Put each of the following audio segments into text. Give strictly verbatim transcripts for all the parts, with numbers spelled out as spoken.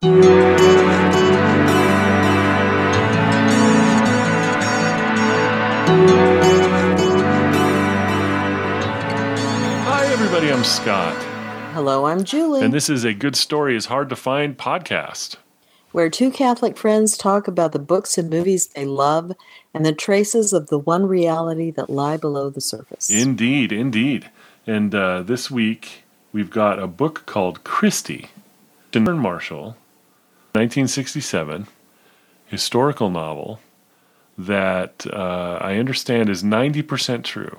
Hi, everybody. I'm Scott. Hello, I'm Julie. And this is a Good Story is Hard to Find podcast, where two Catholic friends talk about the books and movies they love and the traces of the one reality that lie below the surface. Indeed, indeed. And uh, this week, we've got a book called Christie, John Marshall, nineteen sixty-seven, historical novel that uh, I understand is ninety percent true.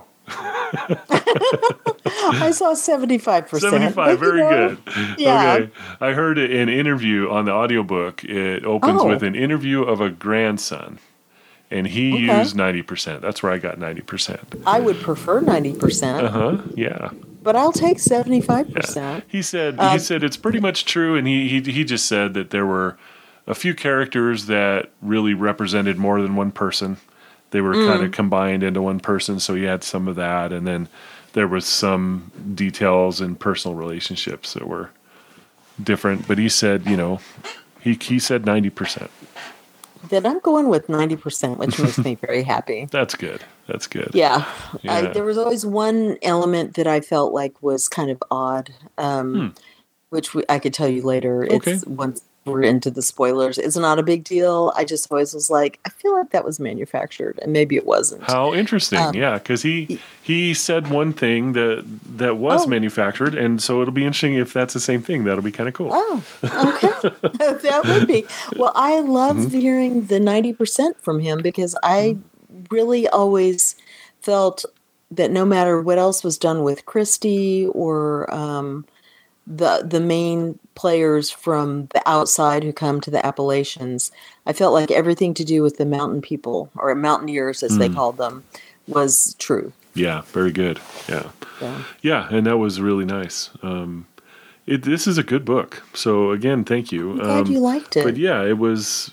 I saw seventy-five percent. seventy-five, very you know, good. Yeah. Okay. I heard an interview on the audiobook. It opens Oh. with an interview of a grandson, and he Okay. used ninety percent. That's where I got ninety percent. I would prefer ninety percent, Uh-huh, yeah. but I'll take seventy-five yeah. percent. He said Um, he said it's pretty much true, and he, he he just said that there were a few characters that really represented more than one person. They were Mm. kind of combined into one person, so he had some of that, and then there was some details in personal relationships that were different. But he said, you know, he he said ninety percent. Then I'm going with ninety percent, which makes me very happy. That's good. That's good. Yeah. I, Yeah. there was always one element that I felt like was kind of odd, um, Hmm. which we, I could tell you later. Okay. It's once we're into the spoilers. It's not a big deal. I just always was like, I feel like that was manufactured, and maybe it wasn't. How interesting. Um, Yeah, because he he said one thing that that was Oh. manufactured, and so it'll be interesting if that's the same thing. That'll be kind of cool. Oh, okay. That would be. Well, I loved Mm-hmm. hearing the ninety percent from him because I really always felt that no matter what else was done with Christie or um, the the main players from the outside who come to the Appalachians, I felt like everything to do with the mountain people or mountaineers, as they Mm. called them, was true. Yeah, very good. Yeah, So, yeah, and that was really nice. Um, it this is a good book. So again, thank you. I'm glad Um, you liked it. But yeah, it was.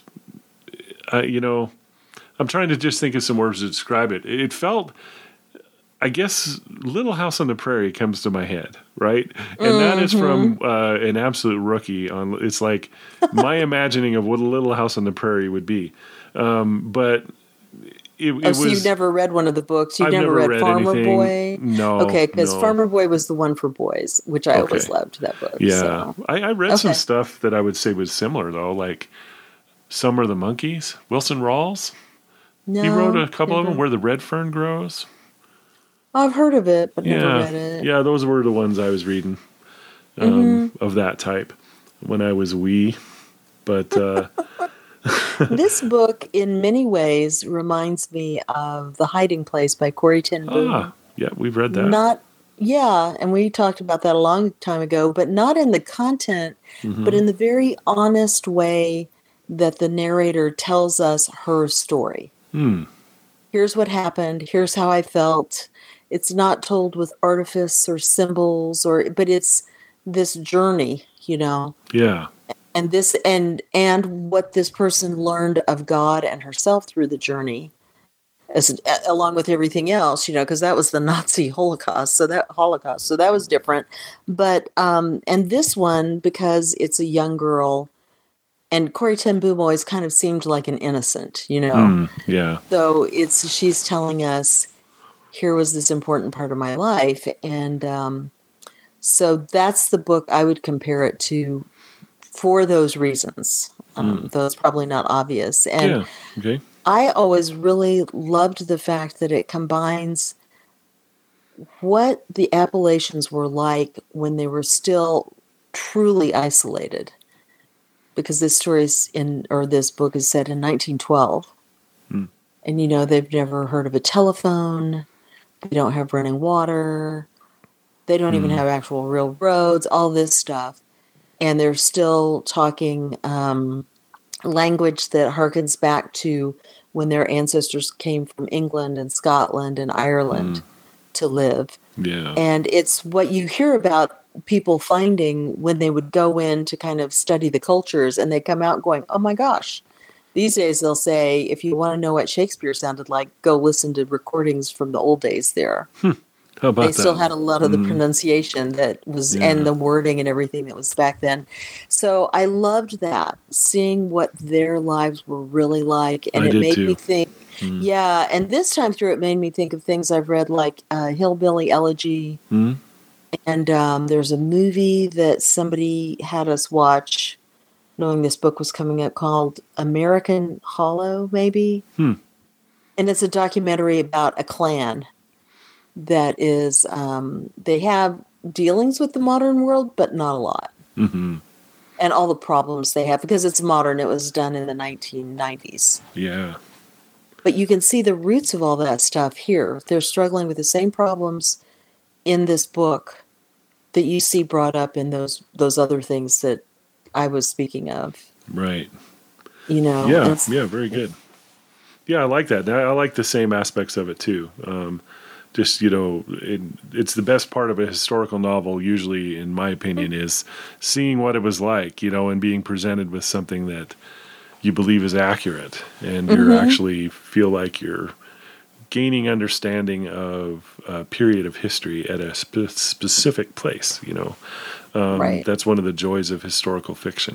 Uh, you know, I'm trying to just think of some words to describe it. It felt. I guess Little House on the Prairie comes to my head, right? And that is from Mm-hmm. uh, an absolute rookie. On It's like my imagining of what a Little House on the Prairie would be. Um, but it, it Oh, was... so you've never read one of the books? You've I've never, never read, read Farmer anything. Boy? No, Okay, because no. Farmer Boy was the one for boys, which I always Okay. loved that book. Yeah. So. I, I read some Okay. stuff that I would say was similar, though, like Summer of the Monkeys, Wilson Rawls. No, He wrote a couple of never. them, Where the Red Fern Grows. I've heard of it, but never Yeah, read it. yeah, those were the ones I was reading um, Mm-hmm. of that type when I was wee. But uh, This book, in many ways, reminds me of The Hiding Place by Corrie ten Boom. ah, yeah, we've read that. Not, yeah, and we talked about that a long time ago, but not in the content, Mhm. but in the very honest way that the narrator tells us her story. Hmm. Here's what happened. Here's how I felt. It's not told with artifice or symbols, or but it's this journey, you know, Yeah, and this and and what this person learned of God and herself through the journey, as along with everything else, you know, because that was the Nazi Holocaust. So that Holocaust, so that was different. But um, and this one, because it's a young girl, and Corrie ten Boom always kind of seemed like an innocent, you know. Hmm. yeah, So it's she's telling us, here was this important part of my life, and um, so that's the book I would compare it to for those reasons. Um, Though it's probably not obvious, and yeah. Okay. I always really loved the fact that it combines what the Appalachians were like when they were still truly isolated, because this story is in, or this book is set in nineteen twelve. Hmm. And, you know, they've never heard of a telephone. They don't have running water. They don't even Hmm. have actual real roads, all this stuff. And they're still talking um, language that harkens back to when their ancestors came from England and Scotland and Ireland Hmm. to live. Yeah. And it's what you hear about people finding when they would go in to kind of study the cultures, and they come out going, oh my gosh. These days they'll say, if you want to know what Shakespeare sounded like, go listen to recordings from the old days there. Hmm. How They about still that? had a lot of the Mm, pronunciation that was and yeah, the wording and everything that was back then. So I loved that, seeing what their lives were really like, and I it did made me too. think, Mm. yeah, and this time through it made me think of things I've read like uh, Hillbilly Elegy, Mm. and um, there's a movie that somebody had us watch knowing this book was coming up called American Hollow, maybe. Hmm. And it's a documentary about a clan that is, um, they have dealings with the modern world, but not a lot. Hmm. And all the problems they have because it's modern. It was done in the nineteen nineties. Yeah. But you can see the roots of all that stuff here. They're struggling with the same problems in this book that you see brought up in those those other things that I was speaking of. Right. You know, and Yeah. it's, Yeah. Very good. Yeah, I like that. I I like the same aspects of it too. Um, just you know, it, it's the best part of a historical novel. Usually, in my opinion, is seeing what it was like. You know, and being presented with something that you believe is accurate, and you're mm-hmm, actually feel like you're gaining understanding of a period of history at a spe- specific place. You know, um, right. that's one of the joys of historical fiction.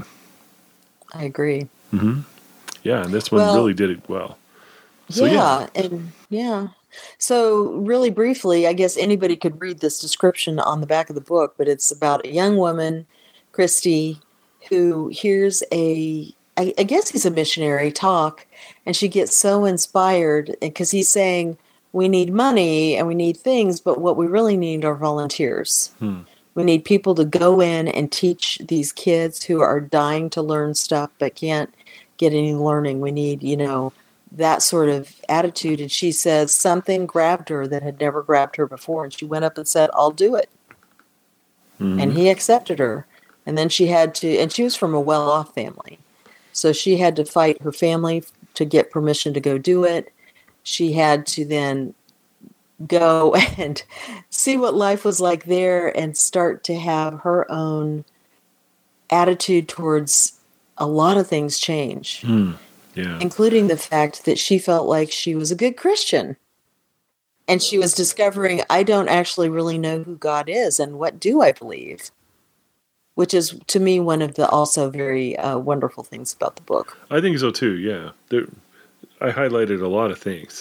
I agree. Hmm. Yeah, and this one really Well, did it well. So yeah. yeah, and yeah. So, really briefly, I guess anybody could read this description on the back of the book, but it's about a young woman, Christy, who hears a, I, I guess he's a missionary talk, and she gets so inspired because he's saying, we need money and we need things, but what we really need are volunteers. Hmm. We need people to go in and teach these kids who are dying to learn stuff but can't get any learning. We need, you know, that sort of attitude. And she says something grabbed her that had never grabbed her before. And she went up and said, I'll do it. And Hmm. he accepted her. And then she had to, and she was from a well off family. So she had to fight her family to get permission to go do it. She had to then go and see what life was like there and start to have her own attitude towards a lot of things change, Hmm. Yeah. including the fact that she felt like she was a good Christian. And she was discovering, I don't actually really know who God is and what do I believe, which is to me one of the also very uh, wonderful things about the book. I think so too. Yeah, there, I highlighted a lot of things.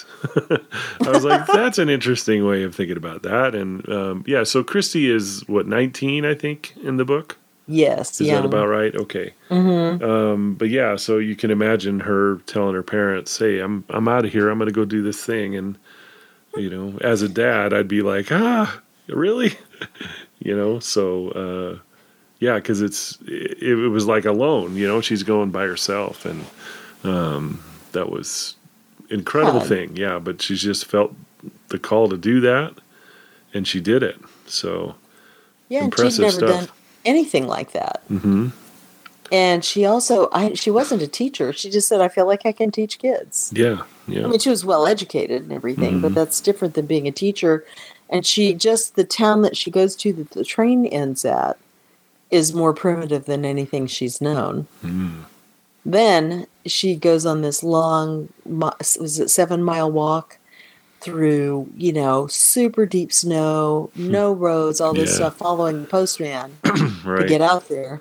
I was like, that's an interesting way of thinking about that. And um, yeah, so Christy is what nineteen, I think, in the book. Yes, Is that young. about right? Okay. Mm-hmm. Um, but yeah, so you can imagine her telling her parents, "Hey, I'm I'm out of here. I'm going to go do this thing." And you know, as a dad, I'd be like, "Ah, really?" you know. So uh, yeah, because it's it, it was like alone. You know, she's going by herself, and um, that was incredible Yeah. thing. Yeah, but she just felt the call to do that, and she did it. So Yeah, and she'd impressive never done stuff. anything like that. Hmm. And she also, I she wasn't a teacher. She just said, I feel like I can teach kids. Yeah, I yeah. mean, she was well educated and everything, but Hmm. that's different than being a teacher. And she just, the town that she goes to that the train ends at is more primitive than anything she's known. Mm. Then she goes on this long, mi- was it seven mile walk through, you know, super deep snow, no roads, all this Yeah, stuff, following the postman to right. get out there.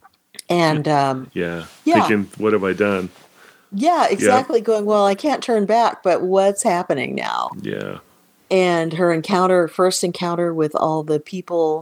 And um, Yeah, yeah, thinking, what have I done? yeah, Yep. exactly. Going, well, I can't turn back, but what's happening now? Yeah. And her encounter, first encounter with all the people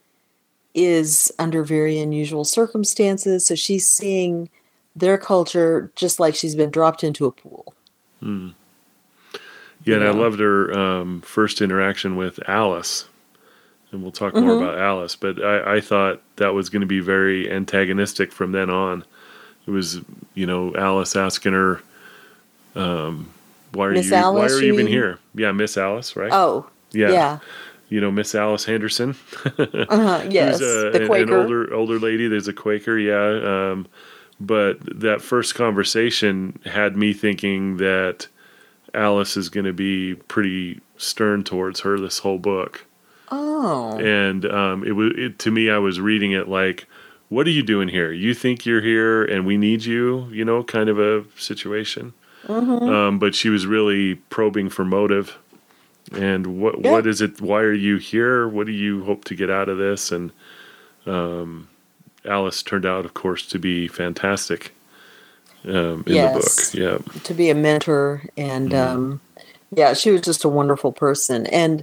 is under very unusual circumstances. So she's seeing their culture just like she's been dropped into a pool, Mm. Yeah, you and I know. loved her um, first interaction with Alice, and we'll talk more Mm-hmm. about Alice. But I, I thought that was going to be very antagonistic from then on. It was, you know, Alice asking her, um, "Why are Miss you? Why are Alice, you you even mean? here?" Yeah, Miss Alice, right? Oh, Yeah, yeah. you know, Miss Alice Henderson, Uh-huh. who's Yes, a, the an, an Quaker. older older lady. There's a Quaker, yeah. Um, but that first conversation had me thinking that Alice is going to be pretty stern towards her this whole book. Oh. And um, it was it, to me, I was reading it like, "What are you doing here? You think you're here, and we need you?" You know, kind of a situation. Mm-hmm. Um, but she was really probing for motive, And what Yeah. what is it? Why are you here? What do you hope to get out of this? And um, Alice turned out, of course, to be fantastic um, in the book. Yes. Yeah. To be a mentor. And Mhm. um, yeah, she was just a wonderful person. And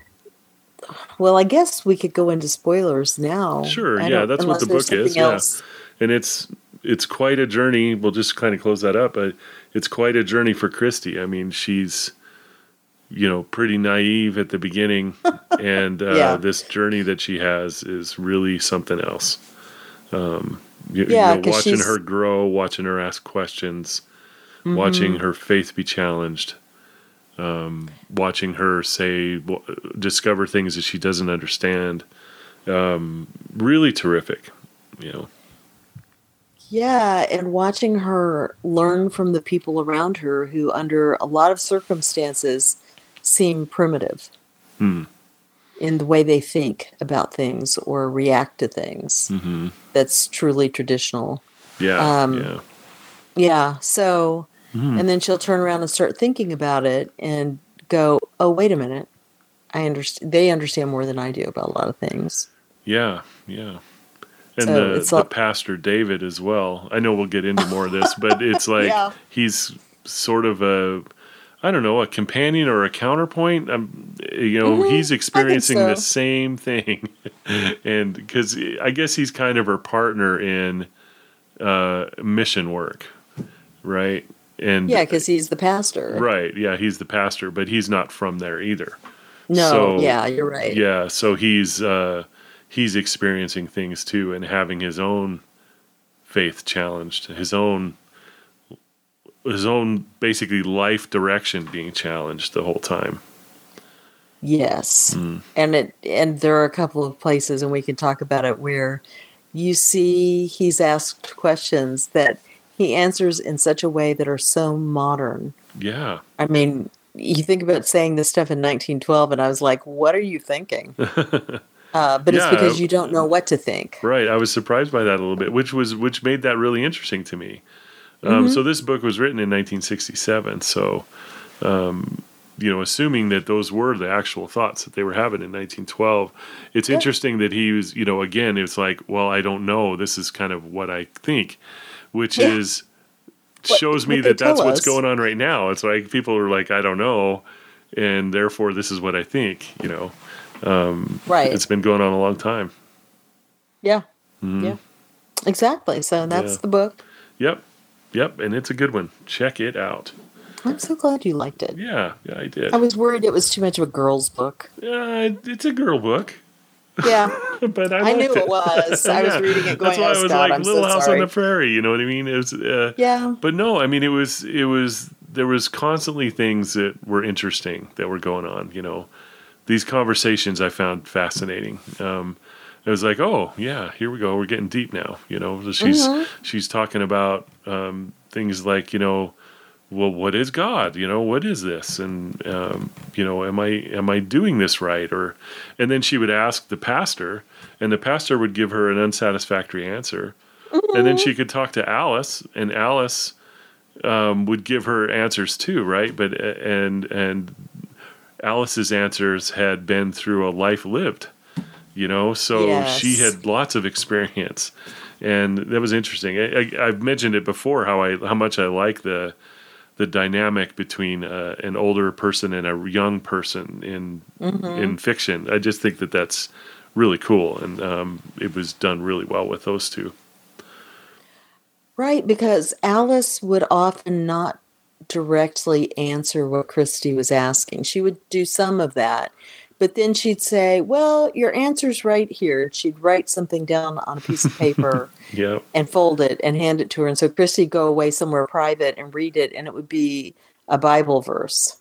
well, I guess we could go into spoilers now. Sure. I Yeah, don't, that's what unless the there's book is. something Yeah, else. and it's it's quite a journey. We'll just kind of close that up, but it's quite a journey for Christy. I mean, she's you know pretty naive at the beginning, and uh, Yeah. this journey that she has is really something else. Um, you, Yeah, you know, 'cause watching she's- her grow, watching her ask questions, Mhm. watching her faith be challenged, um, watching her say, w- discover things that she doesn't understand. Um, really terrific, you know. Yeah, and watching her learn from the people around her who, under a lot of circumstances, seem primitive Hmm. in the way they think about things or react to things. Mm-hmm. That's truly traditional. Yeah, Um, yeah. Yeah, so, Mhm. and then she'll turn around and start thinking about it and go, "Oh, wait a minute. I understand. They understand more than I do about a lot of things." Yeah, yeah. And So the it's the like- pastor David as well. I know we'll get into more of this, but it's like Yeah. he's sort of a I don't know, a companion or a counterpoint. Um, you know, Mhm, he's experiencing the so. same thing, and because I guess he's kind of her partner in uh, mission work, right? And Yeah, because he's the pastor. right, yeah, he's the pastor, but he's not from there either. No, So, yeah, you're right. Yeah, so he's uh, he's experiencing things too, and having his own faith challenged, his own his own basically life direction being challenged the whole time. Yes. Mm. And it and there are a couple of places, and we can talk about it, where you see he's asked questions that he answers in such a way that are so modern. Yeah. I mean, you think about saying this stuff in nineteen twelve, and I was like, what are you thinking? Uh, but it's Yeah, because you don't know what to think. Right. I was surprised by that a little bit, which was which made that really interesting to me. Um, Mhm. So this book was written in nineteen sixty-seven. So, um, you know, assuming that those were the actual thoughts that they were having in nineteen twelve, it's Yeah. interesting that he was, you know, again, it's like, well, I don't know. This is kind of what I think, which Yeah. is What- shows me what they that that's tell what's us. going on right now. It's like people are like, I don't know, and therefore this is what I think. You know, um, Right. it's been going on a long time. Yeah. Mhm. Yeah. Exactly. So that's Yeah. the book. Yep. Yep. And it's a good one. Check it out. I'm so glad you liked it. Yeah. Yeah, I did. I was worried it was too much of a girl's book. Uh, it's a girl book, Yeah. but I, I knew liked it was. I was reading it going, That's why "Oh, I was Scott, like I'm so Little House sorry." on the Prairie. You know what I mean? It was, uh, Yeah. But no, I mean it was it was there was constantly things that were interesting that were going on. You know, these conversations I found fascinating. Um, it was like, oh yeah, here we go. We're getting deep now. You know, she's Mhm. she's talking about um, things like, you know, well, what is God? You know, what is this? And um, you know, am I am I doing this right? Or, and then she would ask the pastor, and the pastor would give her an unsatisfactory answer, and then she could talk to Alice, and Alice um, would give her answers too, right? But and and Alice's answers had been through a life lived, you know, so Yes. she had lots of experience, and that was interesting. I, I, I've mentioned it before how I how much I like the the dynamic between uh, an older person and a young person in Mhm. in fiction. I just think that that's really cool, and um, it was done really well with those two. Right, because Alice would often not directly answer what Christy was asking. She would do some of that, but then she'd say, "Well, your answer's right here." She'd write something down on a piece of paper Yeah, and fold it and hand it to her. And so Christy'd go away somewhere private and read it, and it would be a Bible verse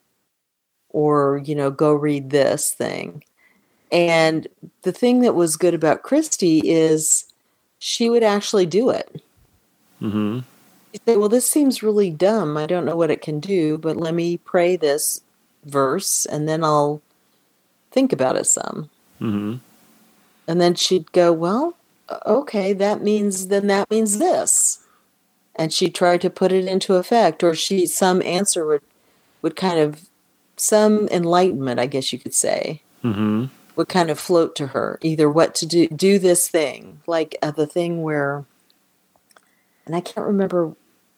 or, you know, go read this thing. And the thing that was good about Christy is she would actually do it. hmm You say, well, this seems really dumb. I don't know what it can do, but let me pray this verse and then I'll think about it some. hmm And then she'd go, well, okay, that means, then that means this. And she'd try to put it into effect, or she, some answer would, would kind of some enlightenment, I guess you could say, Mm-hmm. would kind of float to her, either what to do, do this thing, like uh, the thing where, and I can't remember,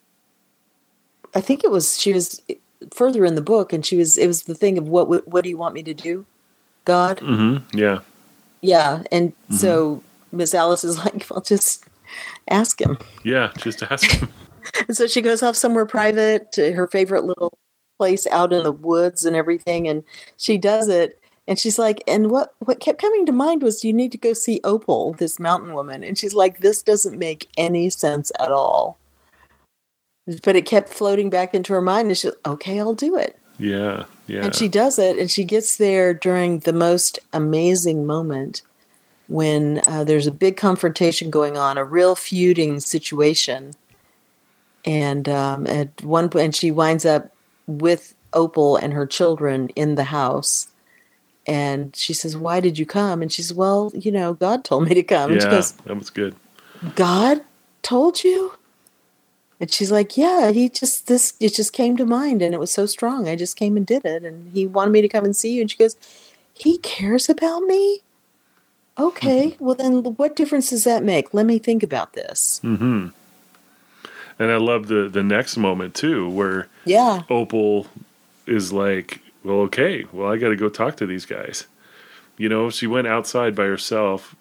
I think it was, she was further in the book, and she was, it was the thing of what, what, what do you want me to do, God? Mm-hmm. Yeah. Yeah. And Mm-hmm. so Miss Alice is like, well, just ask him. Yeah, just ask him. And so she goes off somewhere private to her favorite little place out in the woods and everything. And she does it. And she's like, and what, what kept coming to mind was, you need to go see Opal, this mountain woman. And she's like, this doesn't make any sense at all. But it kept floating back into her mind. And she's like, okay, I'll do it. Yeah. Yeah. And she does it. And she gets there during the most amazing moment when uh, there's a big confrontation going on, a real feuding situation. And um, at one point, and she winds up with Opal and her children in the house. And she says, why did you come? And she says, well, you know, God told me to come. Yeah, and she goes, that was good. God told you? And she's like, yeah, he just, this, it just came to mind. And it was so strong. I just came and did it. And he wanted me to come and see you. And she goes, he cares about me? Okay, well then what difference does that make? Let me think about this. Mm-hmm. And I love the, the next moment, too, where Yeah. Opal is like, well, okay, well, I got to go talk to these guys. You know, she went outside by herself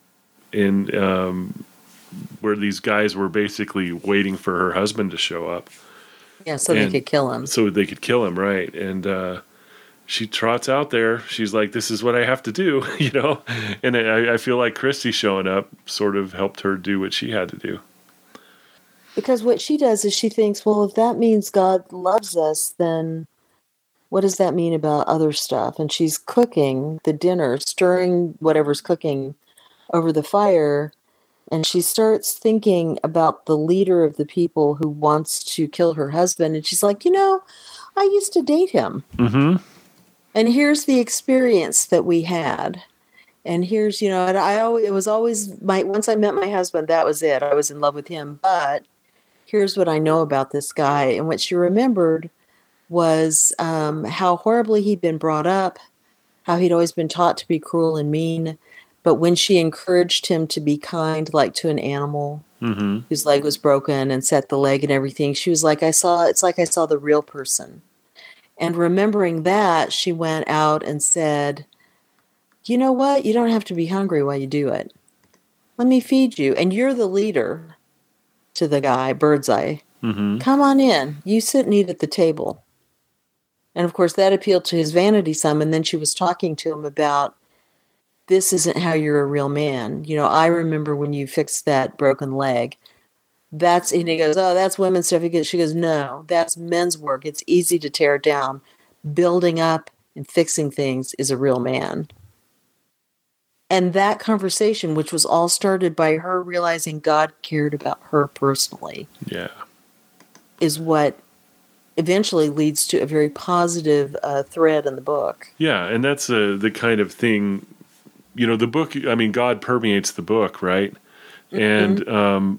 in um, where these guys were basically waiting for her husband to show up. Yeah, so And they could kill him. So they could kill him, right. And uh, she trots out there. She's like, this is what I have to do, you know? And I, I feel like Christy showing up sort of helped her do what she had to do. Because what she does is she thinks, well, if that means God loves us, then what does that mean about other stuff? And she's cooking the dinner, stirring whatever's cooking over the fire. And she starts thinking about the leader of the people who wants to kill her husband. And she's like, you know, I used to date him. Mm-hmm. And here's the experience that we had. And here's, you know, and I always, it was always my, once I met my husband, that was it. I was in love with him. But here's what I know about this guy. And what she remembered was um, how horribly he'd been brought up, how he'd always been taught to be cruel and mean. But when she encouraged him to be kind, like to an animal mm-hmm. whose leg was broken and set the leg and everything, she was like, I saw, it's like I saw the real person. And remembering that, she went out and said, you know what? You don't have to be hungry while you do it. Let me feed you. And you're the leader, to the guy, Birdseye. Mm-hmm. Come on in. You sit and eat at the table. And of course, that appealed to his vanity some. And then she was talking to him about, this isn't how you're a real man. You know, I remember when you fixed that broken leg. That's, and he goes, oh, that's women's stuff. He goes, she goes, no, that's men's work. It's easy to tear down. Building up and fixing things is a real man. And that conversation, which was all started by her realizing God cared about her personally, yeah, is what eventually leads to a very positive uh, thread in the book. Yeah, and that's uh, the kind of thing, you know, the book, I mean, God permeates the book, right? Mm-hmm. And um,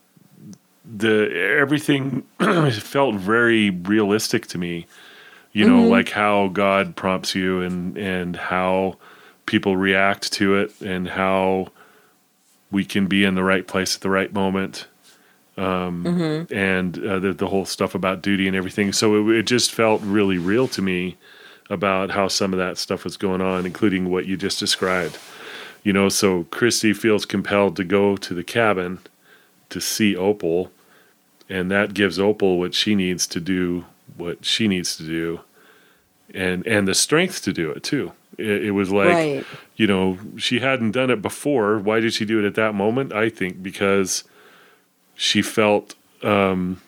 the everything felt very realistic to me, you know, mm-hmm. like how God prompts you and, and how people react to it and how we can be in the right place at the right moment. Um, mm-hmm. And uh, the, the whole stuff about duty and everything. So it, it just felt really real to me about how some of that stuff was going on, including what you just described. You know, so Christy feels compelled to go to the cabin to see Opal, and that gives Opal what she needs to do, what she needs to do, and and the strength to do it, too. It, it was like, right. you know, she hadn't done it before. Why did she do it at that moment? I think because she felt, um,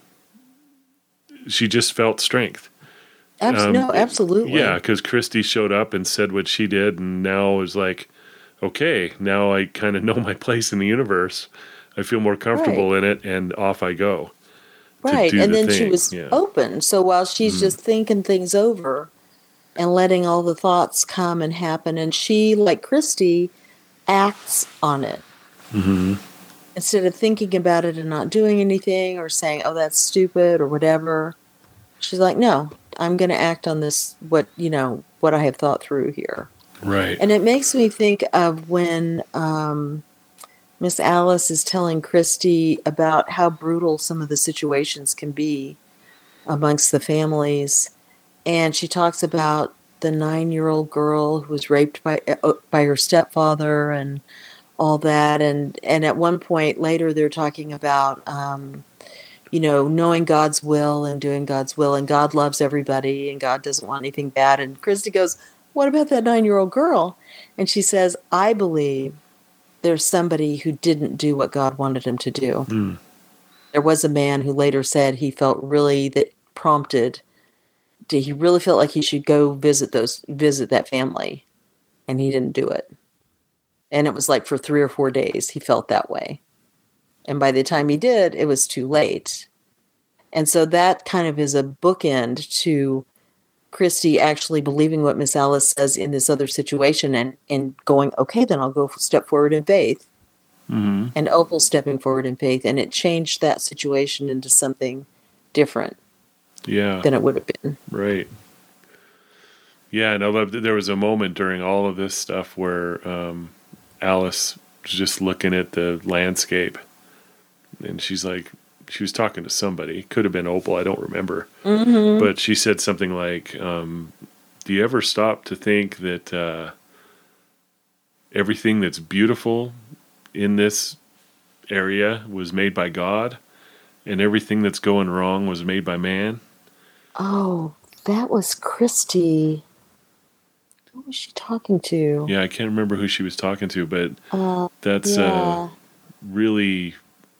she just felt strength. Abs- um, no, absolutely. Yeah, because Christy showed up and said what she did, and now is like, okay, now I kind of know my place in the universe. I feel more comfortable right. in it, and off I go. Right, and the then thing. she was yeah. open. So while she's mm. just thinking things over and letting all the thoughts come and happen, and she, like Christy, acts on it. Mm-hmm. Instead of thinking about it and not doing anything or saying, oh, that's stupid or whatever. She's like, no, I'm going to act on this, what, you know, what I have thought through here. Right. And it makes me think of when um, Miss Alice is telling Christy about how brutal some of the situations can be amongst the families. And she talks about the nine-year-old girl who was raped by uh, by her stepfather and all that. And, and at one point later, they're talking about, um, you know, knowing God's will and doing God's will. And God loves everybody and God doesn't want anything bad. And Christy goes, what about that nine-year-old girl? And she says, I believe there's somebody who didn't do what God wanted him to do. Mm. There was a man who later said he felt really that prompted, to, he really felt like he should go visit those visit that family, and he didn't do it. And it was like for three or four days he felt that way. And by the time he did, it was too late. And so that kind of is a bookend to Christy actually believing what Miss Alice says in this other situation and, and going, okay, then I'll go step forward in faith. Mm-hmm. And Opal stepping forward in faith. And it changed that situation into something different yeah. than it would have been. Right. Yeah, and I love that there was a moment during all of this stuff where um, Alice was just looking at the landscape. And she's like, she was talking to somebody. Could have been Opal, I don't remember. Mm-hmm. But she said something like, um, do you ever stop to think that uh, everything that's beautiful in this area was made by God, and everything that's going wrong was made by man? Oh, that was Christy. Who was she talking to? Yeah, I can't remember who she was talking to, but uh, that's yeah. uh, really...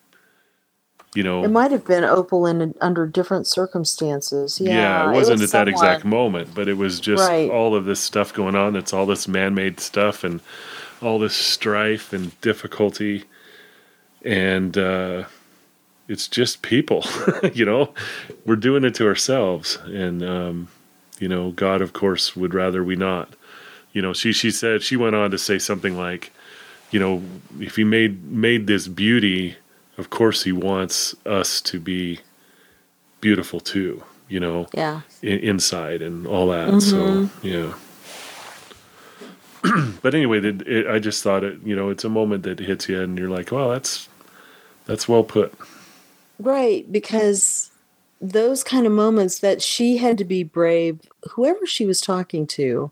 You know, it might have been Opal in under different circumstances. Yeah, yeah it wasn't it was at that someone. exact moment, but it was just right. all of this stuff going on. It's all this man-made stuff and all this strife and difficulty, and uh, it's just people. You know, we're doing it to ourselves, and um, you know, God, of course, would rather we not. You know, she she said she went on to say something like, you know, if He made made this beauty, of course he wants us to be beautiful too, you know, yeah, in, inside and all that. Mm-hmm. So, yeah. But anyway, it, it, I just thought it, you know, it's a moment that hits you and you're like, well, that's, that's well put. Right. Because those kind of moments that she had to be brave, whoever she was talking to,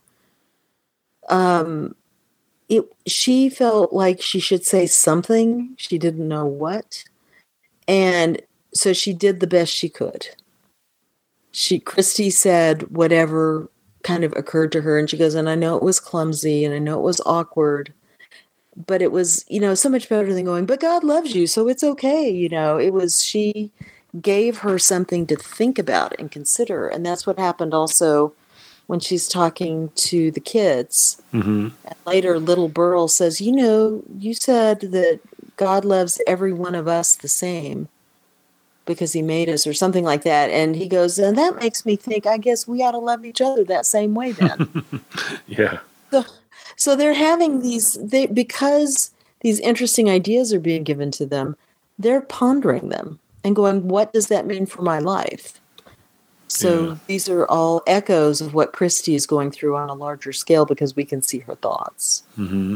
um, It, she felt like she should say something. She didn't know what. And so she did the best she could. She, Christy said whatever kind of occurred to her. And she goes, and I know it was clumsy and I know it was awkward, but it was, you know, so much better than going, but God loves you, so it's okay. You know, it was, she gave her something to think about and consider. And that's what happened also when she's talking to the kids. Mm-hmm. And later, little Burl says, you know, you said that God loves every one of us the same because he made us, or something like that. And he goes, and that makes me think, I guess we ought to love each other that same way then. Yeah. So, so they're having these, they, because these interesting ideas are being given to them, they're pondering them and going, what does that mean for my life? So yeah. These are all echoes of what Christy is going through on a larger scale because we can see her thoughts. Mm-hmm.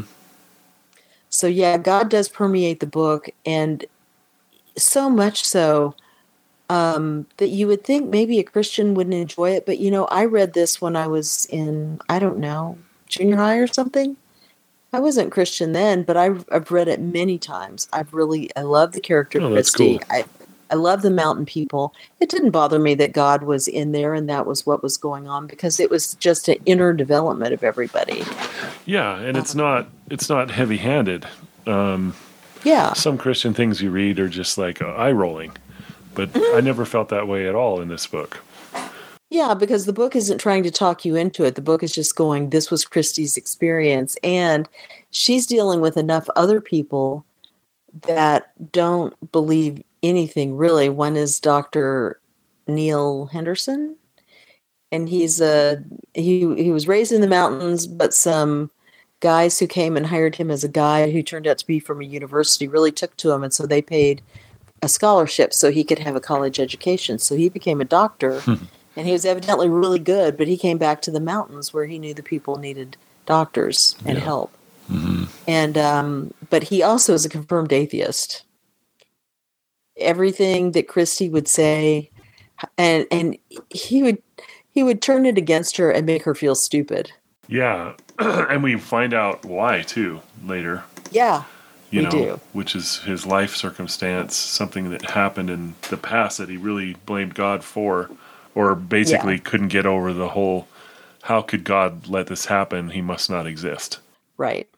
So yeah, God does permeate the book, and so much so um, that you would think maybe a Christian wouldn't enjoy it. But, you know, I read this when I was in, I don't know, junior high or something. I wasn't Christian then, but I've, I've read it many times. I've really, I love the character oh, Christy. That's cool. I, I love the mountain people. It didn't bother me that God was in there and that was what was going on because it was just an inner development of everybody. Yeah, and it's not it's not heavy-handed. Um, yeah. Some Christian things you read are just like uh, eye-rolling, but mm-hmm. I never felt that way at all in this book. Yeah, because the book isn't trying to talk you into it. The book is just going, this was Christy's experience, and she's dealing with enough other people that don't believe anything really. One is Doctor Neil Henderson, and he's a he he was raised in the mountains, but some guys who came and hired him as a guide who turned out to be from a university really took to him, and so they paid a scholarship so he could have a college education. So he became a doctor, hmm. And he was evidently really good, but he came back to the mountains where he knew the people needed doctors and Yeah. help. Mm-hmm. And um, but he also is a confirmed atheist. Everything that Christy would say, and and he would he would turn it against her and make her feel stupid. Yeah, and we find out why too later. Yeah, You we know, do. which is his life circumstance, something that happened in the past that he really blamed God for, or basically Yeah. couldn't get over the whole, how could God let this happen? He must not exist. Right.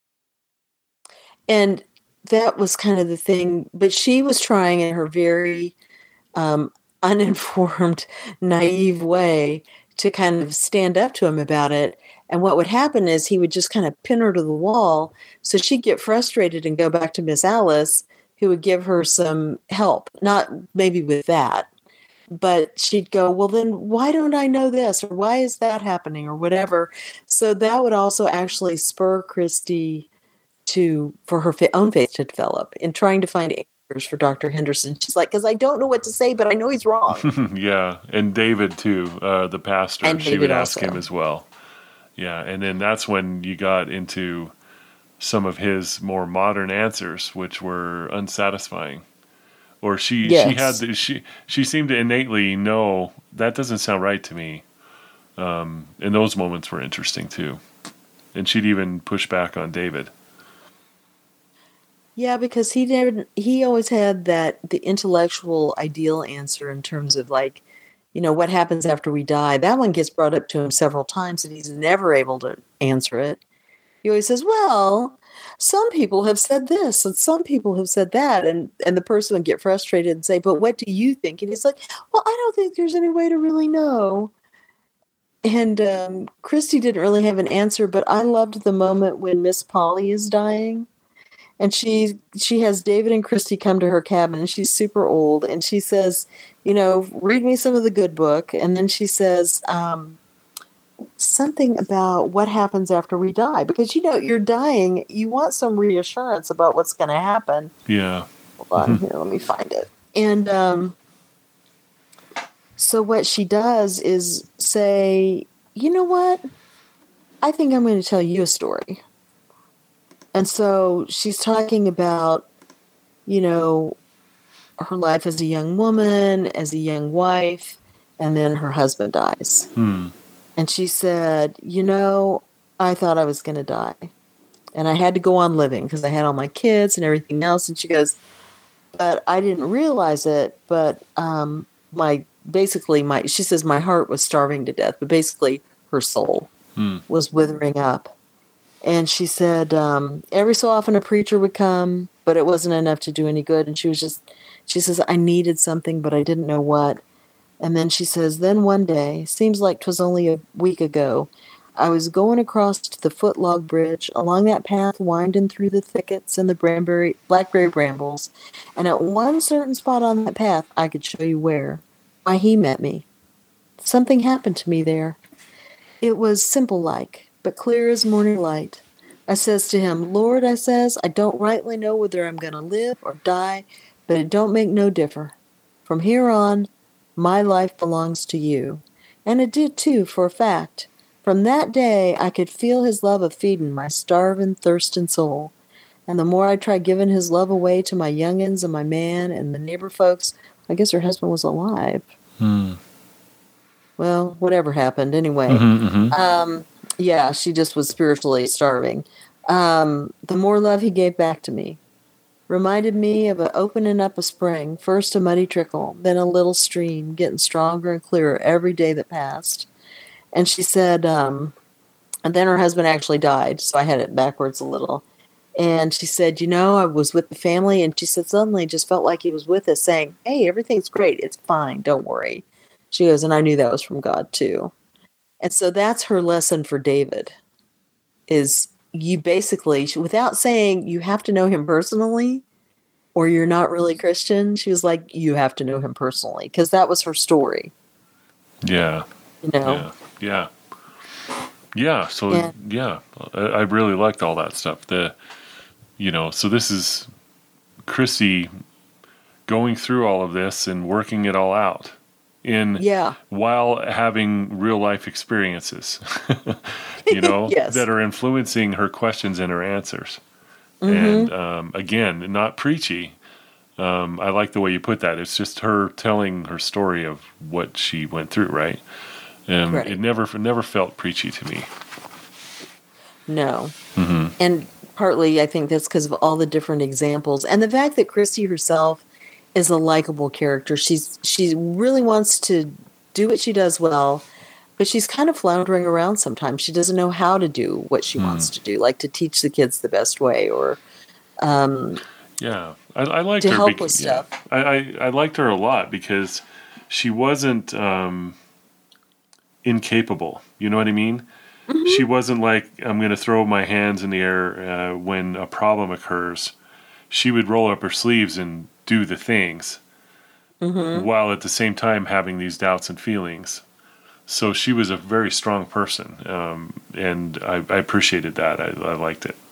And that was kind of the thing. But she was trying in her very um, uninformed, naive way to kind of stand up to him about it. And what would happen is he would just kind of pin her to the wall. So she'd get frustrated and go back to Miss Alice, who would give her some help, not maybe with that, but she'd go, well, then why don't I know this? Or why is that happening? Or whatever. So that would also actually spur Christy to, for her fa- own faith to develop in trying to find answers for Doctor Henderson. She's like, because I don't know what to say, but I know he's wrong. Yeah, and David too, uh, the pastor, And she David would ask also. him as well. Yeah, and then that's when you got into some of his more modern answers, which were unsatisfying. Or she she had Yes. the, she she seemed to innately know that doesn't sound right to me. Um, and those moments were interesting too. And she'd even push back on David. Yeah, because he never he always had that the intellectual ideal answer in terms of like, you know, what happens after we die. That one gets brought up to him several times and he's never able to answer it. He always says, well, some people have said this and some people have said that. And and the person would get frustrated and say, but what do you think? And he's like, well, I don't think there's any way to really know. And um, Christy didn't really have an answer, but I loved the moment when Miss Polly is dying. And she she has David and Christy come to her cabin, and she's super old, and she says, you know, read me some of the good book. And then she says um, something about what happens after we die. Because, you know, you're dying, you want some reassurance about what's going to happen. Yeah. Hold on, here, let me find it. And um, so what she does is say, you know what? I think I'm going to tell you a story. And so she's talking about, you know, her life as a young woman, as a young wife, and then her husband dies. Hmm. And she said, you know, I thought I was going to die. And I had to go on living because I had all my kids and everything else. And she goes, but I didn't realize it. But um, my, basically, my, she says my heart was starving to death, but basically her soul Hmm. was withering up. And she said, um, every so often a preacher would come, but it wasn't enough to do any good. And she was just, she says, I needed something, but I didn't know what. And then she says, then one day, seems like 'twas only a week ago, I was going across to the Footlog Bridge, along that path winding through the thickets and the branberry, blackberry brambles. And at one certain spot on that path, I could show you where, why he met me. Something happened to me there. It was simple like, but clear as morning light. I says to him, Lord, I says, I don't rightly know whether I'm going to live or die, but it don't make no differ. From here on, my life belongs to you. And it did too, for a fact. From that day, I could feel his love of feeding my starving, thirsting soul. And the more I tried giving his love away to my young'uns and my man and the neighbor folks, I guess her husband was alive. Hmm. Well, whatever happened, anyway. Mm-hmm, mm-hmm. Um, yeah, she just was spiritually starving. Um, the more love he gave back to me. Reminded me of a opening up a spring, first a muddy trickle, then a little stream, getting stronger and clearer every day that passed. And she said, um, and then her husband actually died, so I had it backwards a little. And she said, you know, I was with the family, and she said suddenly it just felt like he was with us saying, hey, everything's great, it's fine, don't worry. She goes, and I knew that was from God too. And so that's her lesson for David, is you basically, without saying you have to know him personally or you're not really Christian, she was like, you have to know him personally, because that was her story. Yeah. You know? Yeah. Yeah. Yeah. So, Yeah. yeah, I, I really liked all that stuff. The, you know, so this is Chrissy going through all of this and working it all out. in Yeah. while having real life experiences, you know, Yes. that are influencing her questions and her answers. Mm-hmm. And um, again, not preachy. Um, I like the way you put that. It's just her telling her story of what she went through, right? And Right. it never it never felt preachy to me. No. Mm-hmm. And partly, I think that's because of all the different examples and the fact that Christy herself is a likable character. She's she really wants to do what she does well, but she's kind of floundering around sometimes. She doesn't know how to do what she Mm. wants to do, like to teach the kids the best way or um, Yeah, I, I liked to her. help bec- with yeah. stuff. I, I, I liked her a lot because she wasn't um, incapable. You know what I mean? Mm-hmm. She wasn't like, I'm going to throw my hands in the air uh, when a problem occurs. She would roll up her sleeves and do the things Mm-hmm. while at the same time having these doubts and feelings. So she was a very strong person, um, and I, I appreciated that. I, I liked it.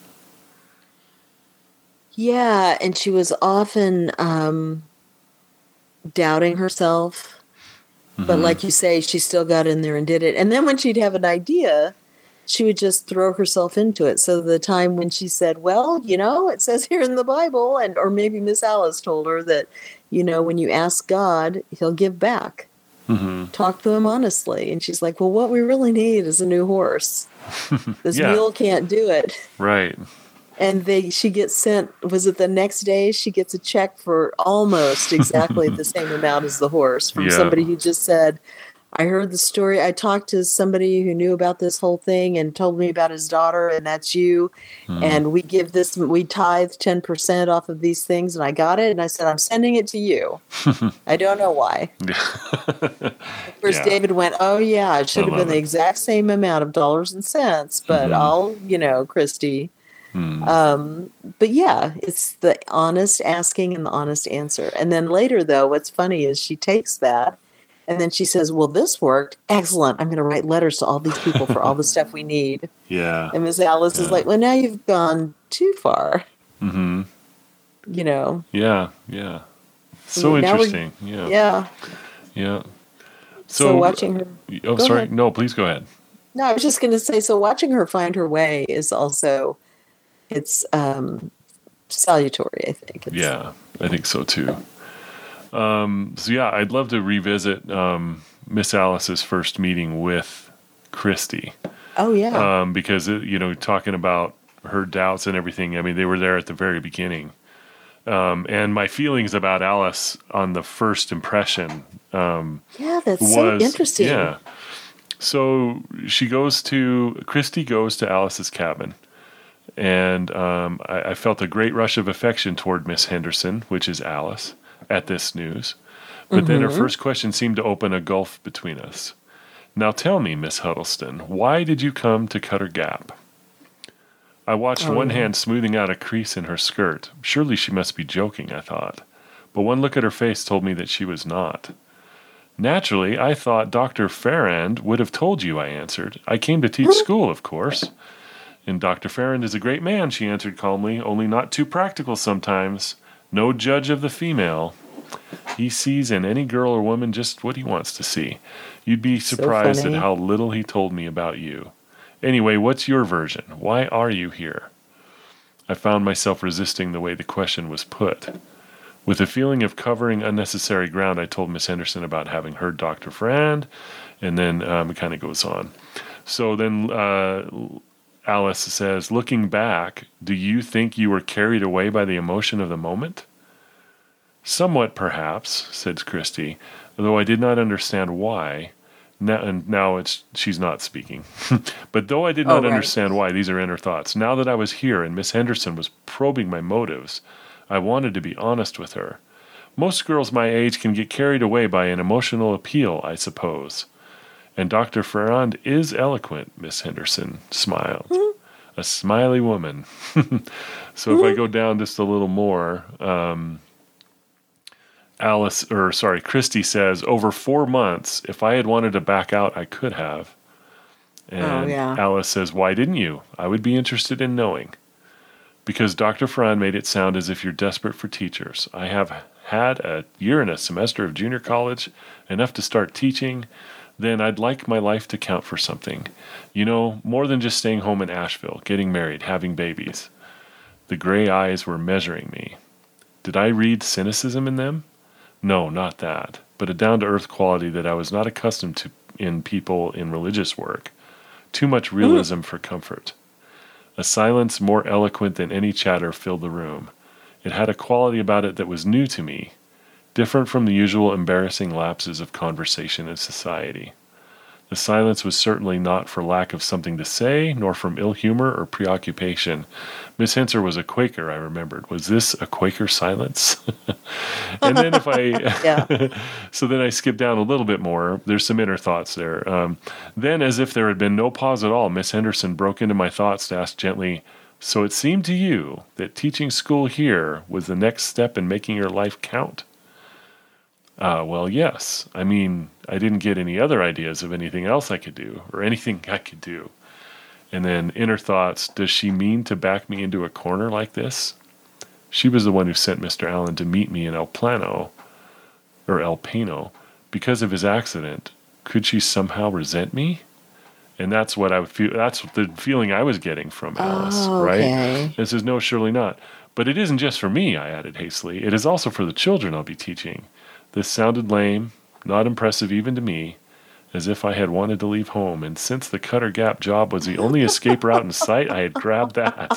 Yeah, and she was often um, doubting herself. But Mm-hmm. like you say, she still got in there and did it. And then when she'd have an idea, she would just throw herself into it. So the time when she said, well, you know, it says here in the Bible, and or maybe Miss Alice told her that, you know, when you ask God, he'll give back. Mm-hmm. Talk to him honestly. And she's like, well, what we really need is a new horse. This Yeah. mule can't do it. Right. And they she gets sent, was it the next day she gets a check for almost exactly the same amount as the horse from Yeah. somebody who just said, I heard the story. I talked to somebody who knew about this whole thing and told me about his daughter, and that's you. Mm. And we give this, we tithe ten percent off of these things, and I got it. And I said, I'm sending it to you. I don't know why. Of course, Yeah. David went, oh, yeah, it should I have been love the it. exact same amount of dollars and cents, but Mhm. I'll, you know, Christy. Mm. Um, but yeah, it's the honest asking and the honest answer. And then later, though, what's funny is she takes that and then she says, well, this worked. Excellent. I'm going to write letters to all these people for all the stuff we need. Yeah. And Miss Alice Yeah. is like, well, now you've gone too far, Mm-hmm. you know. Yeah. Yeah. So Now we're- interesting. Yeah. Yeah. Yeah. So, So, watching her. oh, go sorry. ahead. No, please go ahead. No, I was just going to say, so watching her find her way is also, it's um, salutary, I think. It's, Yeah, I think so too. Um, so yeah, I'd love to revisit um, Miss Alice's first meeting with Christy, Oh, yeah. um, because it, you know, talking about her doubts and everything. I mean, they were there at the very beginning, um, and my feelings about Alice on the first impression um, yeah, that's was so interesting. Yeah. So she goes to Christy goes to Alice's cabin. And um, I, I felt a great rush of affection toward Miss Henderson, which is Alice, at this news. But then her Mhm. first question seemed to open a gulf between us. Now tell me, Miss Huddleston, why did you come to Cutter Gap? I watched Oh, one yeah. hand smoothing out a crease in her skirt. Surely she must be joking, I thought. But one look at her face told me that she was not. Naturally, I thought Doctor Farrand would have told you, I answered. I came to teach school, of course. And Doctor Farrand is a great man, she answered calmly, only not too practical sometimes. No judge of the female. He sees in any girl or woman just what he wants to see. You'd be So surprised funny. at how little he told me about you. Anyway, what's your version? Why are you here? I found myself resisting the way the question was put. With a feeling of covering unnecessary ground, I told Miss Henderson about having heard Doctor Farrand, and then um, it kind of goes on. So then uh, Alice says, looking back, do you think you were carried away by the emotion of the moment? Somewhat, perhaps, said Christy, though I did not understand why. Now, and now it's she's not speaking. But though I did Oh, not right. understand why, these are inner thoughts. Now that I was here and Miss Henderson was probing my motives, I wanted to be honest with her. Most girls my age can get carried away by an emotional appeal, I suppose. And Doctor Farrand is eloquent, Miss Henderson smiled. A smiley woman. So if I go down just a little more, um, Alice, or sorry, Christy says, over four months, if I had wanted to back out, I could have. And Oh, yeah. Alice says, why didn't you? I would be interested in knowing. because Doctor Ferran made it sound as if you're desperate for teachers. I have had a year and a semester of junior college, enough to start teaching. Then I'd like my life to count for something. You know, more than just staying home in Asheville, getting married, having babies. The gray eyes were measuring me. Did I read cynicism in them? No, not that, but a down-to-earth quality that I was not accustomed to in people in religious work. Too much realism mm. for comfort. A silence more eloquent than any chatter filled the room. It had a quality about it that was new to me, different from the usual embarrassing lapses of conversation in society. The silence was certainly not for lack of something to say, nor from ill humor or preoccupation. Miss Hensor was a Quaker, I remembered. Was this a Quaker silence? And then if I... yeah. So then I skipped down a little bit more. There's some inner thoughts there. Um, then, as if there had been no pause at all, Miss Henderson broke into my thoughts to ask gently, so it seemed to you that teaching school here was the next step in making your life count? Uh, well, yes. I mean, I didn't get any other ideas of anything else I could do, or anything I could do. And then inner thoughts, does she mean to back me into a corner like this? She was the one who sent Mister Allen to meet me in El Plano, or El Pano, because of his accident. Could she somehow resent me? And that's what I would feel. That's the feeling I was getting from Alice, oh, right? Okay. And says, no, surely not. But it isn't just for me, I added hastily. It is also for the children I'll be teaching. This sounded lame, not impressive even to me, as if I had wanted to leave home, and since the Cutter Gap job was the only escape route in sight, I had grabbed that.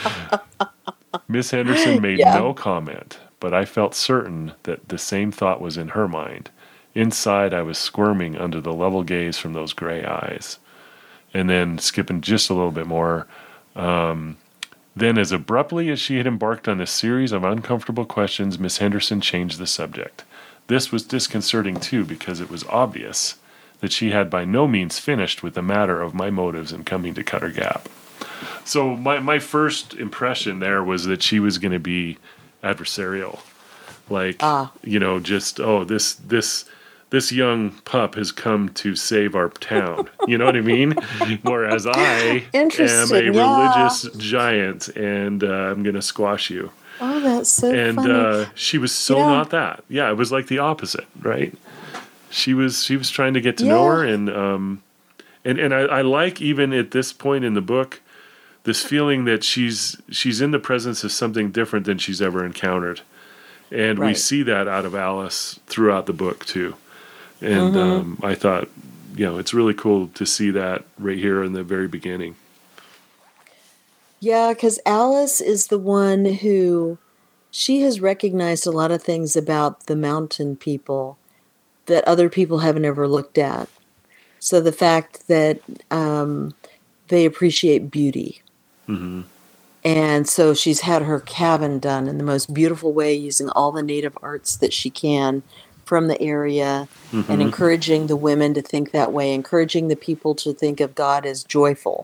Miss Henderson made yeah. no comment, but I felt certain that the same thought was in her mind. Inside, I was squirming under the level gaze from those gray eyes. And then, skipping just a little bit more, um, then as abruptly as she had embarked on a series of uncomfortable questions, Miss Henderson changed the subject. This was disconcerting, too, because it was obvious that she had by no means finished with the matter of my motives in coming to Cutter Gap. So my, my first impression there was that she was going to be adversarial. Like, ah. you know, just, oh, this this this young pup has come to save our town. You know what I mean? Whereas I am a yeah. religious giant, and uh, I'm going to squash you. Oh, that's so and, funny. And uh, she was so yeah. not that. Yeah, it was like the opposite, right? She was she was trying to get to yeah. know her, and um, and and I, I like even at this point in the book, this feeling that she's she's in the presence of something different than she's ever encountered, and right. we see that out of Alice throughout the book too. And mm-hmm. um, I thought, you know, it's really cool to see that right here in the very beginning. Yeah, because Alice is the one who, she has recognized a lot of things about the mountain people that other people haven't ever looked at. So the fact that um, they appreciate beauty. Mm-hmm. And so she's had her cabin done in the most beautiful way, using all the native arts that she can from the area, mm-hmm. and encouraging the women to think that way, encouraging the people to think of God as joyful.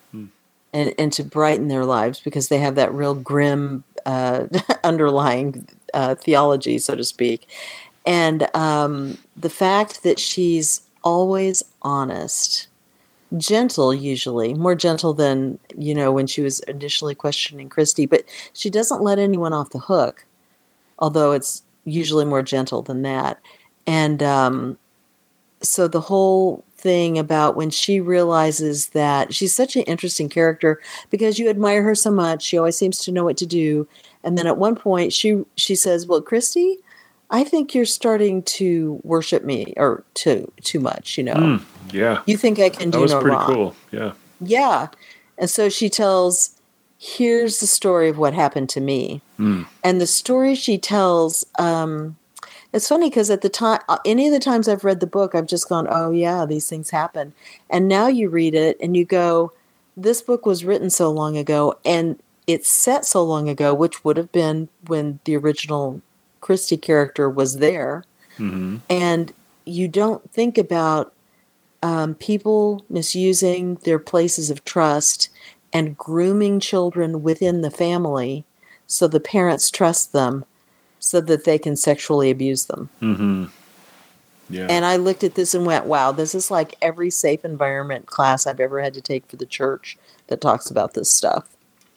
And, and to brighten their lives, because they have that real grim uh, underlying uh, theology, so to speak. And um, the fact that she's always honest, gentle usually, more gentle than, you know, when she was initially questioning Christy, but she doesn't let anyone off the hook, although it's usually more gentle than that. And um, so the whole thing about when she realizes that she's such an interesting character, because you admire her so much, she always seems to know what to do, and then at one point she she says, well, Christy, I think you're starting to worship me, or too too much, you know. Mm, yeah, you think I can that do was no pretty wrong. Cool. Yeah, yeah. And so she tells, here's the story of what happened to me. Mm. And the story she tells, um it's funny because at the time, any of the times I've read the book, I've just gone, oh, yeah, these things happen. And now you read it and you go, this book was written so long ago, and it's set so long ago, which would have been when the original Christy character was there. Mm-hmm. And you don't think about um, people misusing their places of trust and grooming children within the family so the parents trust them, so that they can sexually abuse them. Mm-hmm. Yeah. And I looked at this and went, wow, this is like every safe environment class I've ever had to take for the church that talks about this stuff.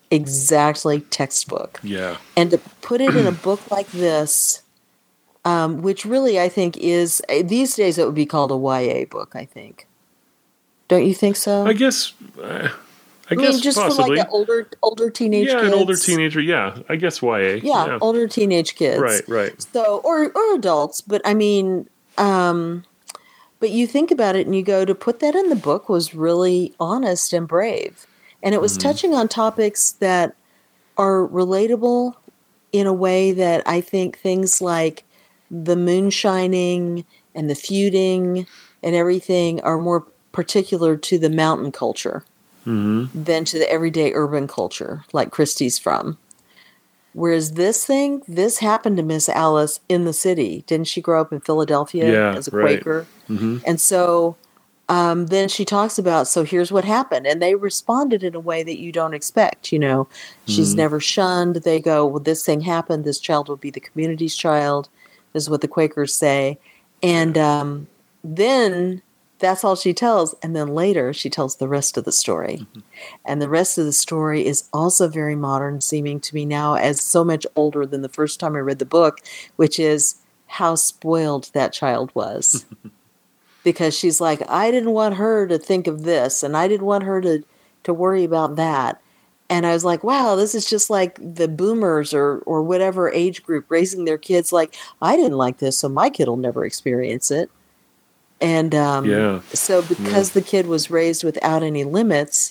exactly textbook. Yeah. And to put it in a book like this, um, which really I think is, these days it would be called a Y A book, I think. Don't you think so? I guess. Uh, I, I guess mean, just possibly. for like older older teenage yeah, kids. an older teenager. Yeah, I guess Y A. Yeah, Yeah, older teenage kids. Right, right. So, or or adults, but I mean, um, but you think about it and you go, to put that in the book was really honest and brave, and it was Mm-hmm. touching on topics that are relatable in a way that I think things like the moonshining and the feuding and everything are more particular to the mountain culture Mm-hmm. than to the everyday urban culture like Christie's from. Whereas this thing, this happened to Miss Alice in the city. Didn't she grow up in Philadelphia Yeah, as a right. Quaker? Mm-hmm. And so um, then she talks about, so here's what happened. And they responded in a way that you don't expect. You know, she's Mm-hmm. never shunned. They go, well, this thing happened. This child will be the community's child. This is what the Quakers say. And um, then that's all she tells. And then later she tells the rest of the story. Mm-hmm. And the rest of the story is also very modern, seeming to me now as so much older than the first time I read the book, which is how spoiled that child was. Because she's like, I didn't want her to think of this, and I didn't want her to, to worry about that. And I was like, wow, this is just like the boomers or, or whatever age group raising their kids like, I didn't like this, so my kid will never experience it. And um, yeah. so because yeah. the kid was raised without any limits,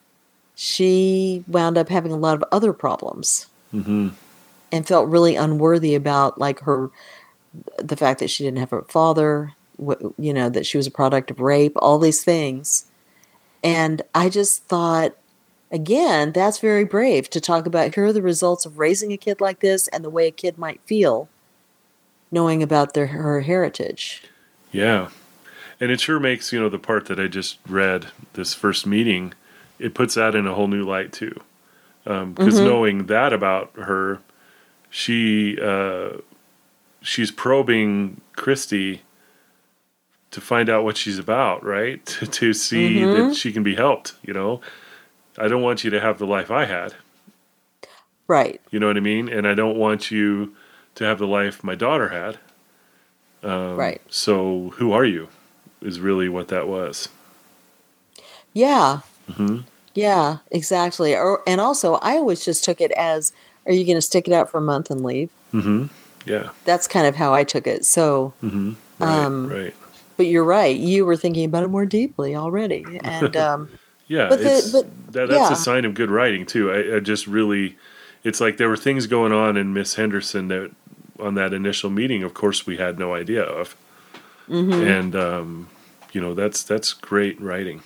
she wound up having a lot of other problems. Mm-hmm. And felt really unworthy about like her, the fact that she didn't have a father, you know, that she was a product of rape, all these things. And I just thought, again, that's very brave to talk about, here are the results of raising a kid like this and the way a kid might feel knowing about their her heritage. Yeah. And it sure makes, you know, the part that I just read, this first meeting, it puts that in a whole new light too. Because um, mm-hmm. knowing that about her, she uh, she's probing Christy to find out what she's about, right? to, to see mm-hmm. that she can be helped, you know. I don't want you to have the life I had. Right. You know what I mean? And I don't want you to have the life my daughter had. Um, right. So who are you is really what that was. Yeah. Mm-hmm. Yeah, exactly. Or, and also, I always just took it as, are you going to stick it out for a month and leave? Mm-hmm. Yeah. That's kind of how I took it. So, mm-hmm. right, um, right. But you're right. You were thinking about it more deeply already. And um, yeah, but the, it's, but, that, that's yeah. a sign of good writing, too. I, I just really, it's like there were things going on in Miss Henderson that on that initial meeting, of course, we had no idea of. Mm-hmm. And, um, you know, that's that's great writing.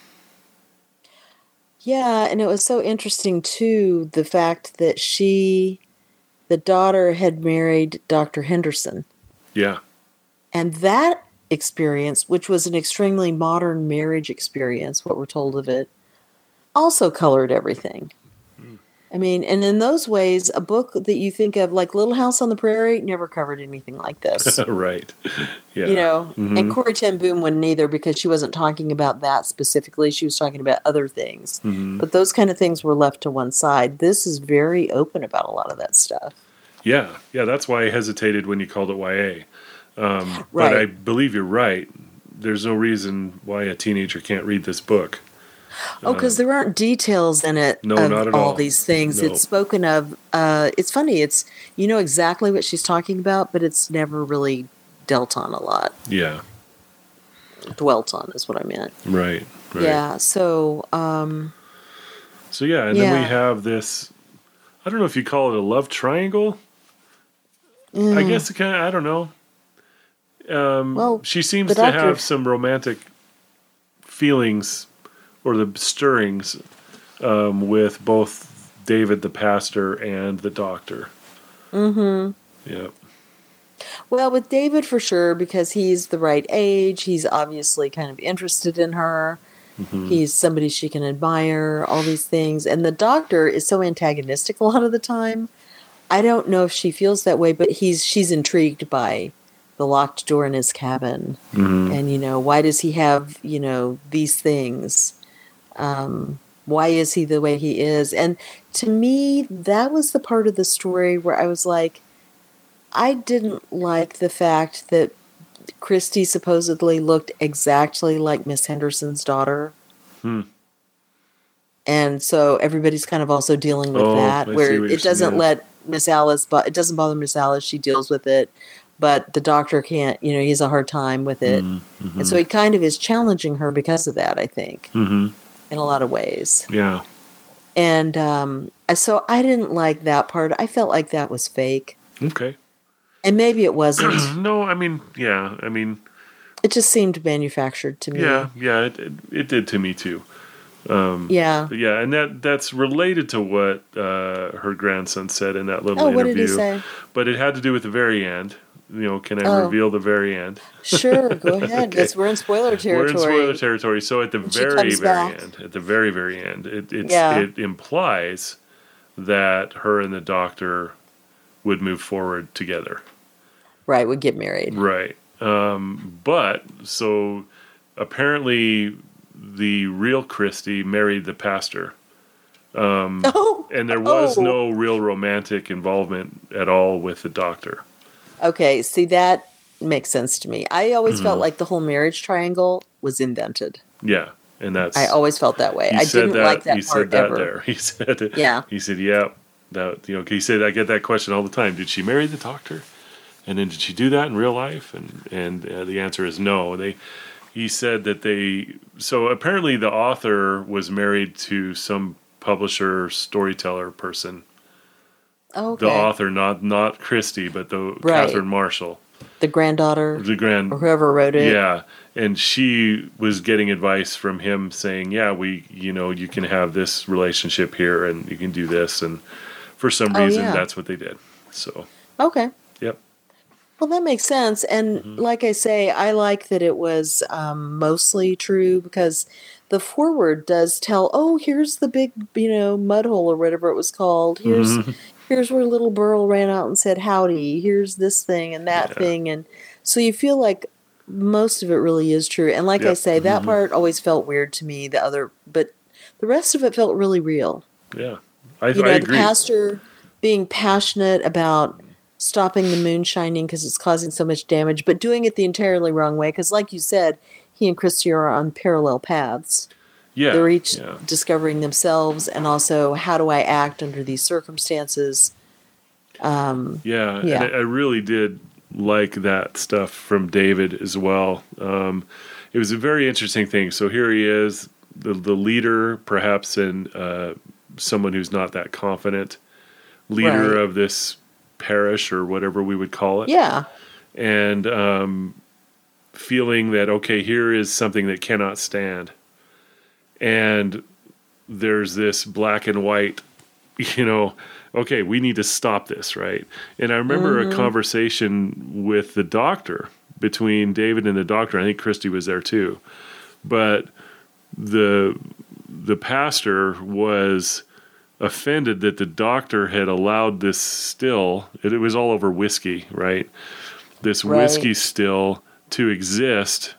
Yeah, and it was so interesting, too, the fact that she, the daughter, had married Doctor Henderson. Yeah. And that experience, which was an extremely modern marriage experience, what we're told of it, also colored everything. Mm. I mean, and in those ways, a book that you think of, like Little House on the Prairie, never covered anything like this. Right. Yeah. You know, mm-hmm. and Corrie ten Boom wouldn't either, because she wasn't talking about that specifically. She was talking about other things. Mm-hmm. But those kind of things were left to one side. This is very open about a lot of that stuff. Yeah. Yeah, that's why I hesitated when you called it Y A. Um, right. But I believe you're right. There's no reason why a teenager can't read this book. Oh, because uh, there aren't details in it no, of not at all, all these things. No. It's spoken of. Uh, it's funny. It's, you know exactly what she's talking about, but it's never really dealt on a lot. Yeah. Dwelt on is what I meant. Right. Right. Yeah. So. Um, so yeah, and yeah. then we have this. I don't know if you call it a love triangle. Mm. I guess it kind of. I don't know. Um, well, she seems to doctor... have some romantic feelings, or the stirrings, um, with both David the pastor and the doctor. Mm-hmm. Yep. Well, with David for sure, because he's the right age. He's obviously kind of interested in her. Mm-hmm. He's somebody she can admire, all these things. And the doctor is so antagonistic a lot of the time. I don't know if she feels that way, but he's she's intrigued by the locked door in his cabin. Mm-hmm. And, you know, why does he have, you know, these things? Um, why is he the way he is? And to me, that was the part of the story where I was like, I didn't like the fact that Christy supposedly looked exactly like Miss Henderson's daughter. Hmm. And so everybody's kind of also dealing with Oh, that, I see where what you're it doesn't saying, yeah. let Miss Alice, but it doesn't bother Miss Alice. She deals with it, but the doctor can't. You know, he has a hard time with it, Mm-hmm. and so he kind of is challenging her because of that. I think, Mm-hmm. in a lot of ways, Yeah. and um, so I didn't like that part. I felt like that was fake, Okay. and maybe it wasn't. No, I mean, yeah, I mean, It just seemed manufactured to me. yeah, yeah, it, it, it did to me too. Yeah. But yeah, and that that's related to what uh, her grandson said in that little Oh, interview. what did he say? But it had to do with the very end. You know, can I Oh. reveal the very end? Sure, go ahead. Because we're in spoiler territory. We're in spoiler territory. So at the And she very, comes very back. end, at the very, very end, it it's, Yeah. it implies that her and the doctor would move forward together. Right, would get married. Right. Um, but so apparently the real Christy married the pastor. Oh, And there was oh. no real romantic involvement at all with the doctor. Okay, see, that makes sense to me. I always Mm-hmm. felt like the whole marriage triangle was invented. Yeah. And that's I always felt that way. he I said didn't that, like that he part said that ever. there. He said it. Yeah. He said, yeah. That you know, he said I get that question all the time. Did she marry the doctor? And then did she do that in real life? And and uh, the answer is no. They he said that they so apparently the author was married to some publisher storyteller person. Oh, okay. The author, not not Christie, but the Right. Catherine Marshall, The granddaughter the grand, or whoever wrote it. yeah, and she was getting advice from him, saying, "Yeah, we, you know, you can have this relationship here, and you can do this." And for some Oh, reason, yeah. that's what they did. So, Okay. yep, Well, that makes sense. And Mm-hmm. like I say, I like that it was um, mostly true because the foreword does tell, oh, here's the big, you know, mud hole or whatever it was called. Here's Mm-hmm. here's where little Burl ran out and said howdy. Here's this thing and that Yeah. thing. And so you feel like most of it really is true. And like I Yep. say, that Mhm. part always felt weird to me. The other, but the rest of it felt really real. yeah, I, You I know, the agree. pastor being passionate about stopping the moon shining because it's causing so much damage, but doing it the entirely wrong way. Because, like you said, he and Christy are on parallel paths. Yeah, They're each yeah. discovering themselves, and also how do I act under these circumstances. Um, Yeah, Yeah. and I, I really did like that stuff from David as well. Um, it was a very interesting thing. So here he is, the the leader, perhaps, and uh, someone who's not that confident, leader Right. of this parish or whatever we would call it, yeah, and um, feeling that okay, here is something that cannot stand, and there's this black and white, you know, okay, we need to stop this, right? And I remember a conversation with the doctor, between David and the doctor. I think Christy was there too. But the the pastor was offended that the doctor had allowed this still, it, it was all over whiskey, right? This Right. whiskey still to exist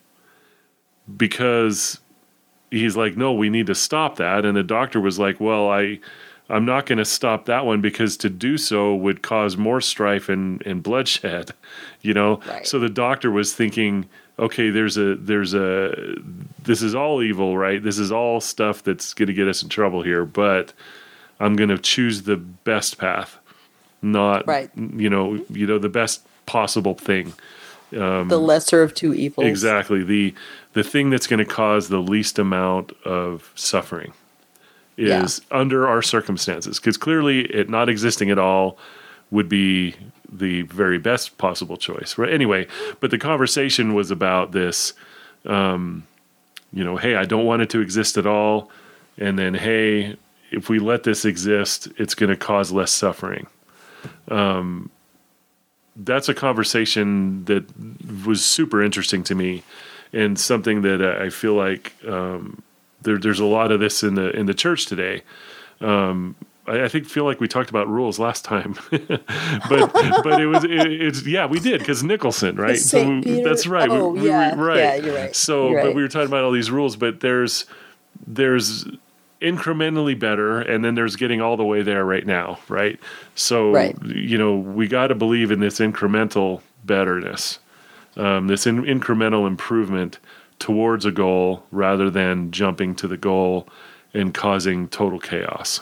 because he's like, no, we need to stop that. And the doctor was like, well, I, I'm not going to stop that one because to do so would cause more strife and, and bloodshed, you know? Right. So the doctor was thinking, okay, there's a, there's a, this is all evil, right? This is all stuff that's going to get us in trouble here, but I'm going to choose the best path, not, Right. you know, you know, the best possible thing. the lesser of two evils. Exactly. The the thing that's going to cause the least amount of suffering is under our circumstances. Because clearly it not existing at all would be the very best possible choice. Right? Anyway, but the conversation was about this, um, you know, hey, I don't want it to exist at all. And then, hey, if we let this exist, it's going to cause less suffering. Um, that's a conversation that was super interesting to me, and something that I feel like um, there, there's a lot of this in the in the church today. Um, I, I think feel like we talked about rules last time, but but it was it, it's yeah we did because Nicholson, right? Saint So Peter? that's right. Oh, we, we yeah. were, right. Yeah, you're right. So You're but right. we were talking about all these rules, but there's there's incrementally better, and then there's getting all the way there right now, right? So, Right. you know, we got to believe in this incremental betterness, um, this in- incremental improvement towards a goal rather than jumping to the goal and causing total chaos.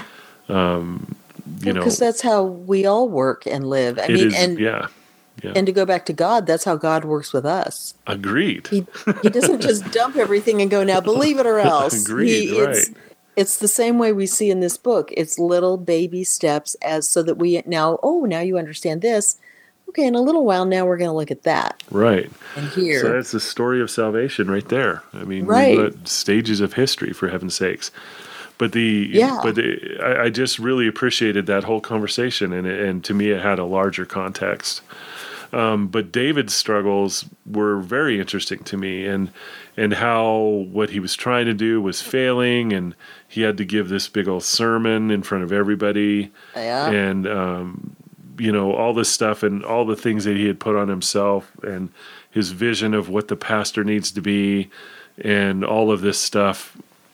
Um, you know, Because that's how we all work and live. I it mean, is, and yeah, yeah, and to go back to God, that's how God works with us. agreed, He he doesn't just dump everything and go, now believe it or else. agreed, He right, it's it's the same way we see in this book. It's little baby steps as so that we now, oh, now you understand this. Okay, in a little while now we're going to look at that right. and So here. that's the story of salvation right there. I mean, we've Right. got stages of history, for heaven's sakes. But the Yeah. but the, I, I just really appreciated that whole conversation, and it- and to me it had a larger context. Um, but David's struggles were very interesting to me, and and how what he was trying to do was failing, and he had to give this big old sermon in front of everybody, Yeah. and um, you know, all this stuff and all the things that he had put on himself, and his vision of what the pastor needs to be, and all of this stuff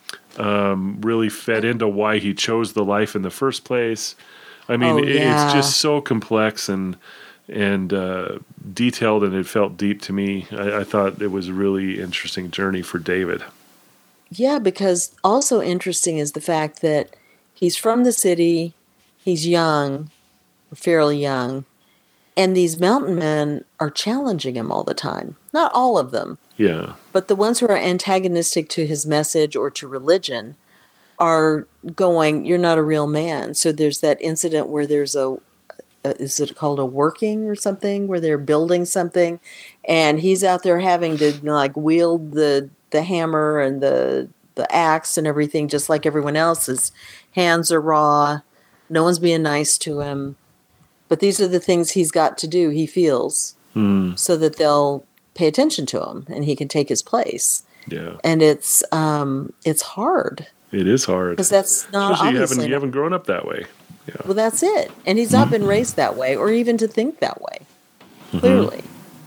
um, really fed into why he chose the life in the first place. I mean, Oh, it- it's yeah. just so complex and and uh, detailed, and it felt deep to me. I, I thought it was a really interesting journey for David. Yeah, because also interesting is the fact that he's from the city, he's young, fairly young, and these mountain men are challenging him all the time. Not all of them, Yeah, but the ones who are antagonistic to his message or to religion are going, you're not a real man. So there's that incident where there's a, a is it called a working or something, where they're building something, and he's out there having to like wield the the hammer and the the axe and everything just like everyone else. His hands are raw, no one's being nice to him, but these are the things he's got to do, he feels, mm, so that they'll pay attention to him and he can take his place. yeah, And it's um it's hard it is hard, because that's not especially you haven't obviously you haven't grown up that way. Yeah, well, that's it, and he's not been raised that way or even to think that way, clearly.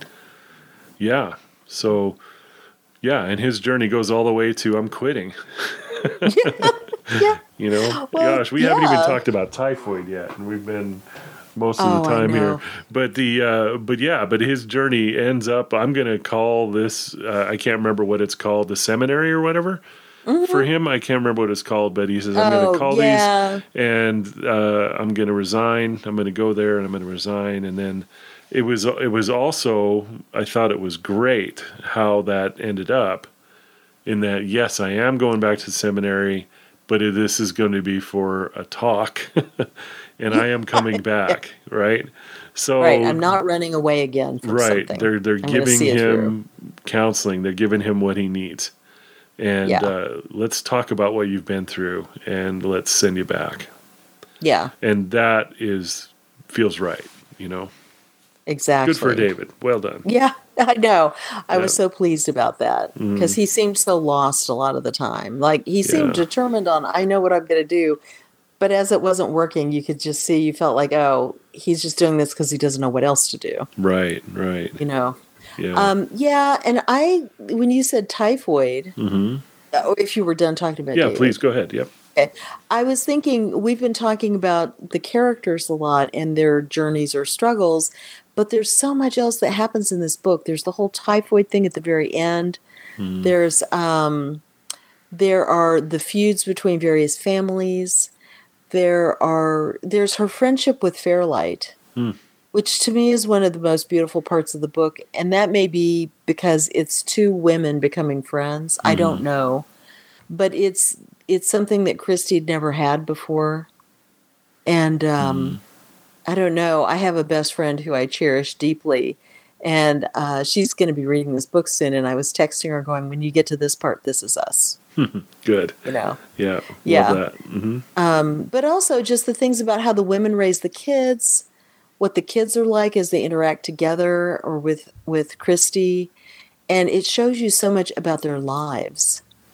yeah. So, yeah, and his journey goes all the way to I'm quitting. Yeah. You know, Well, gosh, we haven't even yeah. talked about typhoid yet, and we've been most of Oh, the I time know. here. But the uh, but yeah, but his journey ends up. I'm gonna call this. Uh, I can't remember what it's called, the seminary or whatever. For him, I can't remember what it's called, but he says I'm Oh, gonna call yeah. these, and uh, I'm gonna resign. I'm gonna go there, and I'm gonna resign, and then. It was it was also I thought it was great how that ended up, in that yes, I am going back to seminary, but it, this is going to be for a talk, and I am coming back, right? So Right, I'm not running away again from right, something. they're they're I'm gonna giving see it through. him counseling, they're giving him what he needs, and Yeah. uh, let's talk about what you've been through, and let's send you back, Yeah, and that is feels right, you know. exactly. Good for David. Well done. Yeah, I know. I was Yeah. so pleased about that because he seemed so lost a lot of the time. Like he seemed Yeah. determined on, I know what I'm going to do. But as it wasn't working, you could just see, you felt like, oh, he's just doing this because he doesn't know what else to do, Right, right. you know? Yeah. Um, yeah. And I, when you said typhoid, hmm uh, if you were done talking about Yeah, David, please go ahead. Yep. okay. I was thinking we've been talking about the characters a lot and their journeys or struggles, but there's so much else that happens in this book. There's the whole typhoid thing at the very end. Mm. There's um, there are the feuds between various families. There are there's her friendship with Fairlight, Mm. which to me is one of the most beautiful parts of the book, and that may be because it's two women becoming friends. I don't know, but it's it's something that Christy never had before, and um, I don't know. I have a best friend who I cherish deeply, and uh, she's going to be reading this book soon. And I was texting her, going, "When you get to this part, this is us." Good. You know. Yeah. Yeah. Love that. hmm Um, but also just the things about how the women raise the kids, what the kids are like as they interact together or with with Christy, and it shows you so much about their lives.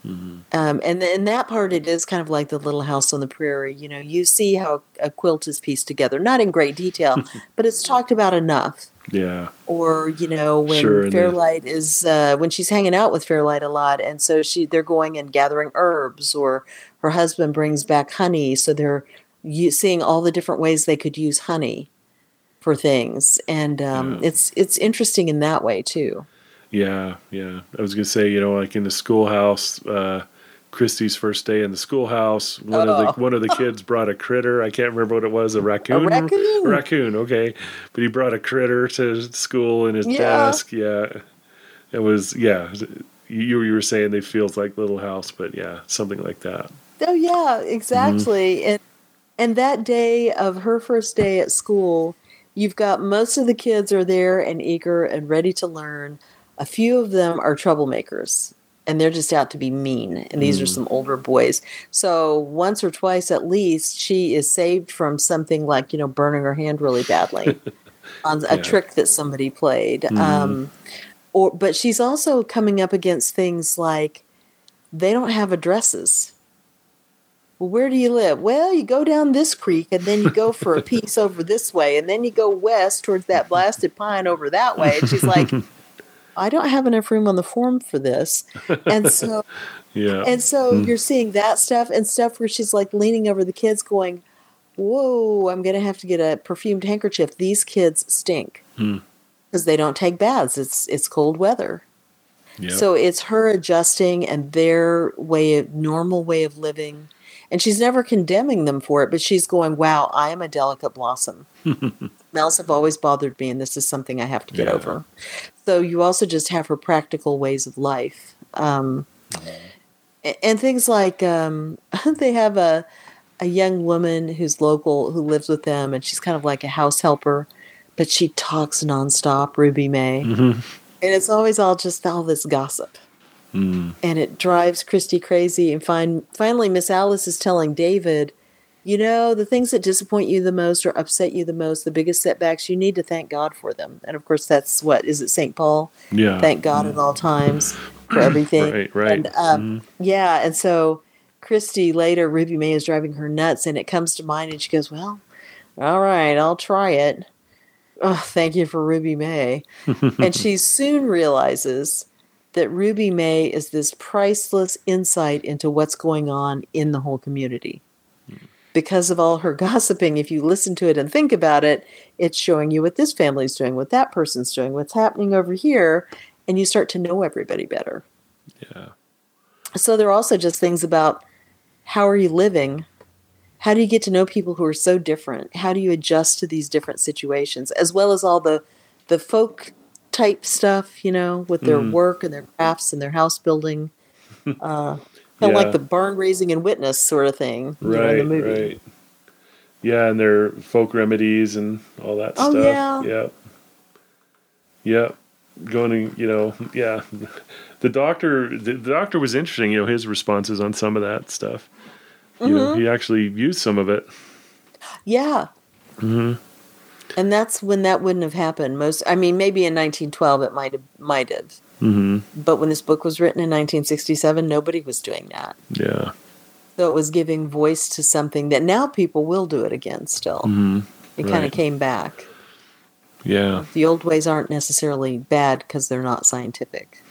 Mm-hmm. Um, and in that part, it is kind of like the Little House on the Prairie. You know, you see how a quilt is pieced together, not in great detail, but it's talked about enough. Yeah. Or, you know, when Sure, and the- Fairlight is, uh, when she's hanging out with Fairlight a lot, and so she, they're going and gathering herbs, or her husband brings back honey, so they're u- seeing all the different ways they could use honey for things, and um, Yeah. it's it's interesting in that way too. Yeah, yeah. I was gonna say, you know, like in the schoolhouse, uh, Christy's first day in the schoolhouse, one of Oh. the one of the kids brought a critter. I can't remember what it was. A raccoon. A raccoon. A raccoon. Okay, but he brought a critter to school in his Yeah. desk. Yeah, it was. Yeah, you you were saying they feels like Little House, but yeah, something like that. Oh yeah, exactly. Mm-hmm. And and that day of her first day at school, you've got most of the kids are there and eager and ready to learn. A few of them are troublemakers, and they're just out to be mean. And these Mm. are some older boys. So once or twice at least, she is saved from something like, you know, burning her hand really badly on a Yeah. trick that somebody played. Mhm. Um, or but she's also coming up against things like they don't have addresses. Well, where do you live? Well, you go down this creek, and then you go for a piece over this way, and then you go west towards that blasted pine over that way. And she's like, I don't have enough room on the form for this. And so Yeah. and so Mm. you're seeing that stuff and stuff where she's like leaning over the kids going, whoa, I'm going to have to get a perfumed handkerchief. These kids stink Mm. because they don't take baths. It's it's cold weather. Yeah. So it's her adjusting and their way of normal way of living. And she's never condemning them for it, but she's going, wow, I am a delicate blossom. Smells have always bothered me, and this is something I have to get Yeah. over. So you also just have her practical ways of life. Um, a- and things like um, they have a, a young woman who's local who lives with them, and she's kind of like a house helper, but she talks nonstop, Ruby May. Mhm. And it's always all just all this gossip. Mm. And it drives Christy crazy. And fin- finally, Miss Alice is telling David, you know, the things that disappoint you the most or upset you the most, the biggest setbacks, you need to thank God for them. And of course, that's what, is it Saint Paul? Yeah. Thank God at all times for everything. Right, right. And, um, Mhm. yeah, and so Christy later, Ruby May is driving her nuts, and it comes to mind, and she goes, well, all right, I'll try it. Oh, thank you for Ruby May. And she soon realizes that Ruby May is this priceless insight into what's going on in the whole community. Because of all her gossiping, if you listen to it and think about it, it's showing you what this family's doing, what that person's doing, what's happening over here, and you start to know everybody better. Yeah. So there are also just things about how are you living? How do you get to know people who are so different? How do you adjust to these different situations, as well as all the the folk type stuff, you know, with their Mhm. work and their crafts and their house building, uh, kind of Yeah. like the barn raising and witness sort of thing, you know, in the Right, movie. right. Yeah, and their folk remedies and all that Oh, stuff. yeah. Yep. Yep. Going to, you know, yeah. The doctor, the, the doctor was interesting, you know, his responses on some of that stuff. You know, Mm-hmm. he actually used some of it. Yeah. Mm-hmm. And that's when that wouldn't have happened. Most, I mean, maybe in nineteen twelve it might have, might have. Mm-hmm. But when this book was written in nineteen sixty-seven, nobody was doing that. Yeah. So it was giving voice to something that now people will do it again still. Mm-hmm. It kind of Right. came back. Yeah. The old ways aren't necessarily bad because they're not scientific.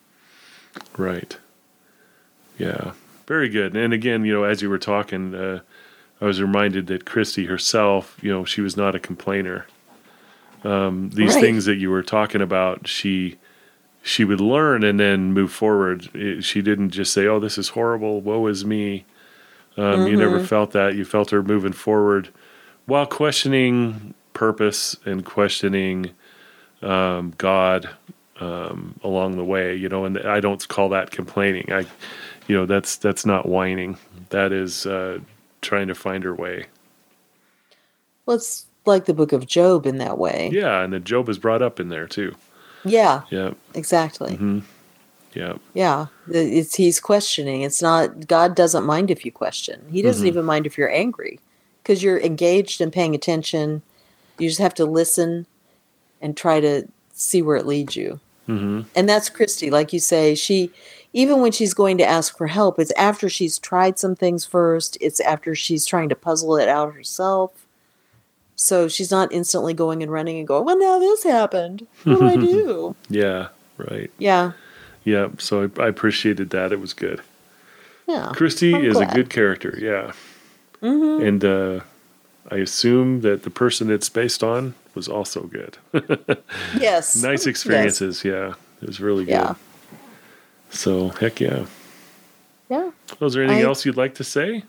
Right. Yeah. Very good. And again, you know, as you were talking, uh, I was reminded that Christy herself, you know, she was not a complainer. Um, these Right. things that you were talking about, she she would learn and then move forward. It, she didn't just say, "Oh, this is horrible. Woe is me." Um, You never Mhm. felt that. You felt her moving forward while questioning purpose and questioning um, God um, along the way. You know, and I don't call that complaining. I, you know, that's that's not whining. That is uh, trying to find her way. Well, it's like the book of Job in that way. Yeah, and then Job is brought up in there too. Yeah, Yeah. exactly. hmm Yeah. Yeah, The- it's he's questioning. It's not God doesn't mind if you question. He doesn't Mhm. even mind if you're angry because you're engaged and paying attention. You just have to listen and try to see where it leads you. Mm-hmm. And that's Christy, like you say. She, even when she's going to ask for help, it's after she's tried some things first. It's after she's trying to puzzle it out herself. So she's not instantly going and running and going, well, now this happened. What do I do? Yeah, right. Yeah. Yeah, so I, I appreciated that. It was good. Yeah. Christy I'm is glad. a good character, yeah. Mm-hmm. And uh, I assume that the person it's based on was also good. Yes. Nice experiences, yes. Yeah. It was really good. Yeah. So, heck yeah. Yeah. Was there anything I, else you'd like to say?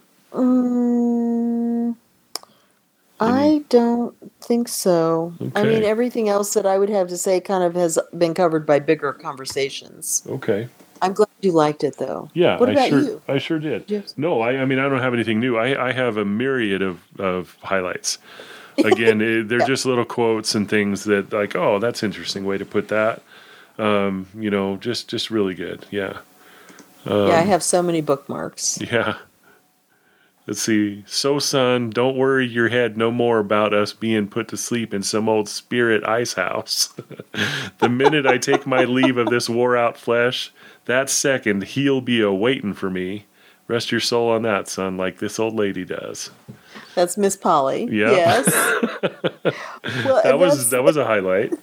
Um, I don't think so. Okay. I mean, everything else that I would have to say kind of has been covered by bigger conversations. Okay. I'm glad you liked it, though. Yeah, What I about sure, you? I sure did. Yes. No, I, I mean, I don't have anything new. I, I have a myriad of, of highlights. Again, it, they're Yeah. just little quotes and things that, like, oh, that's an interesting way to put that. Um, you know, just just really good. Yeah. Um, Yeah, I have so many bookmarks. Yeah. Let's see. So, son, don't worry your head no more about us being put to sleep in some old spirit ice house. The minute I take my leave of this wore-out flesh, that second he'll be a-waiting for me. Rest your soul on that, son, like this old lady does. That's Miss Polly. Yeah. Yes. Well, That and was that's- that was a highlight.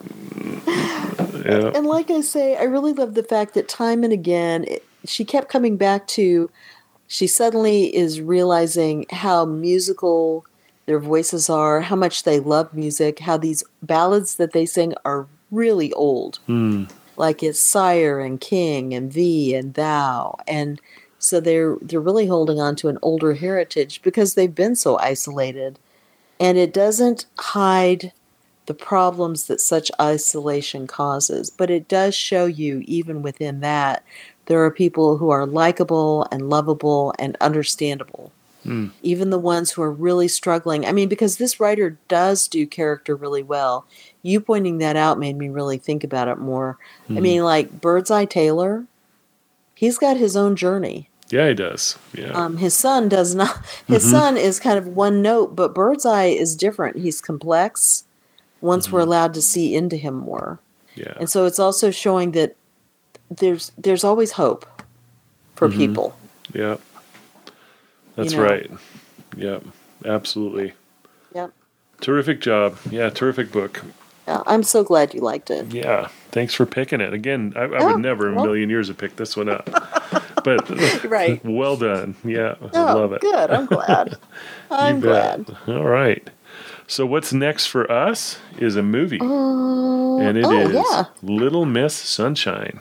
Yeah. And like I say, I really love the fact that time and again, it, she kept coming back to, she suddenly is realizing how musical their voices are, how much they love music, how these ballads that they sing are really old. Mm. Like it's Sire and King and Thee and Thou. And so they're they're really holding on to an older heritage because they've been so isolated. And it doesn't hide the problems that such isolation causes, but it does show you, even within that, there are people who are likable and lovable and understandable. Mm. Even the ones who are really struggling. I mean, because this writer does do character really well. You pointing that out made me really think about it more. Mm. I mean, like Birdseye Taylor, he's got his own journey. Yeah, he does. Yeah. Um, his son does not. His Mhm. son is kind of one note, but Birdseye is different. He's complex once we're allowed to see into him more. Yeah. And so it's also showing that there's there's always hope for Mhm. people. Yeah. That's You know. right. Yeah. Absolutely. Yep. Terrific job. Yeah, terrific book. Yeah, I'm so glad you liked it. Yeah. Thanks for picking it. Again, I, I Oh, would never in a well. million years have picked this one up. But Right. well done. Yeah. I Oh, love it. good. I'm glad. I'm You glad. bet. All right. So what's next for us is a movie. Uh, and it oh, is yeah. Little Miss Sunshine.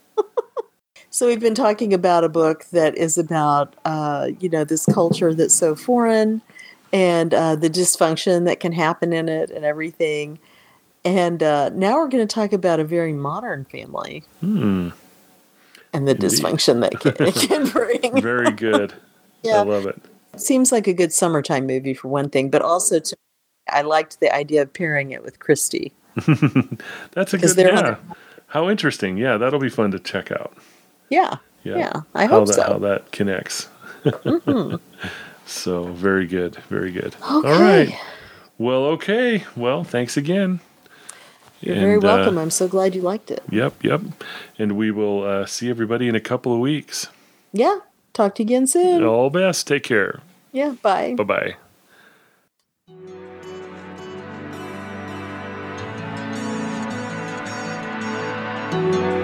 So we've been talking about a book that is about, uh, you know, this culture that's so foreign and uh, the dysfunction that can happen in it and everything. And uh, now we're going to talk about a very modern family Hmm. and the Indeed. dysfunction that can, it can bring. Very good. Yeah. I love it. It seems like a good summertime movie for one thing, but also to, I liked the idea of pairing it with Christy. That's a Because good, they're yeah. on How interesting. Yeah, that'll be fun to check out. Yeah. Yeah. Yeah. I how hope that, so. How that connects. Mhm. So very good. Very good. Okay. All right. Well, okay. Well, thanks again. You're And, very uh, welcome. I'm so glad you liked it. Yep, yep. And we will uh, see everybody in a couple of weeks. Yeah. Talk to you again soon. All best. Take care. Yeah. Bye. Bye-bye. Thank you.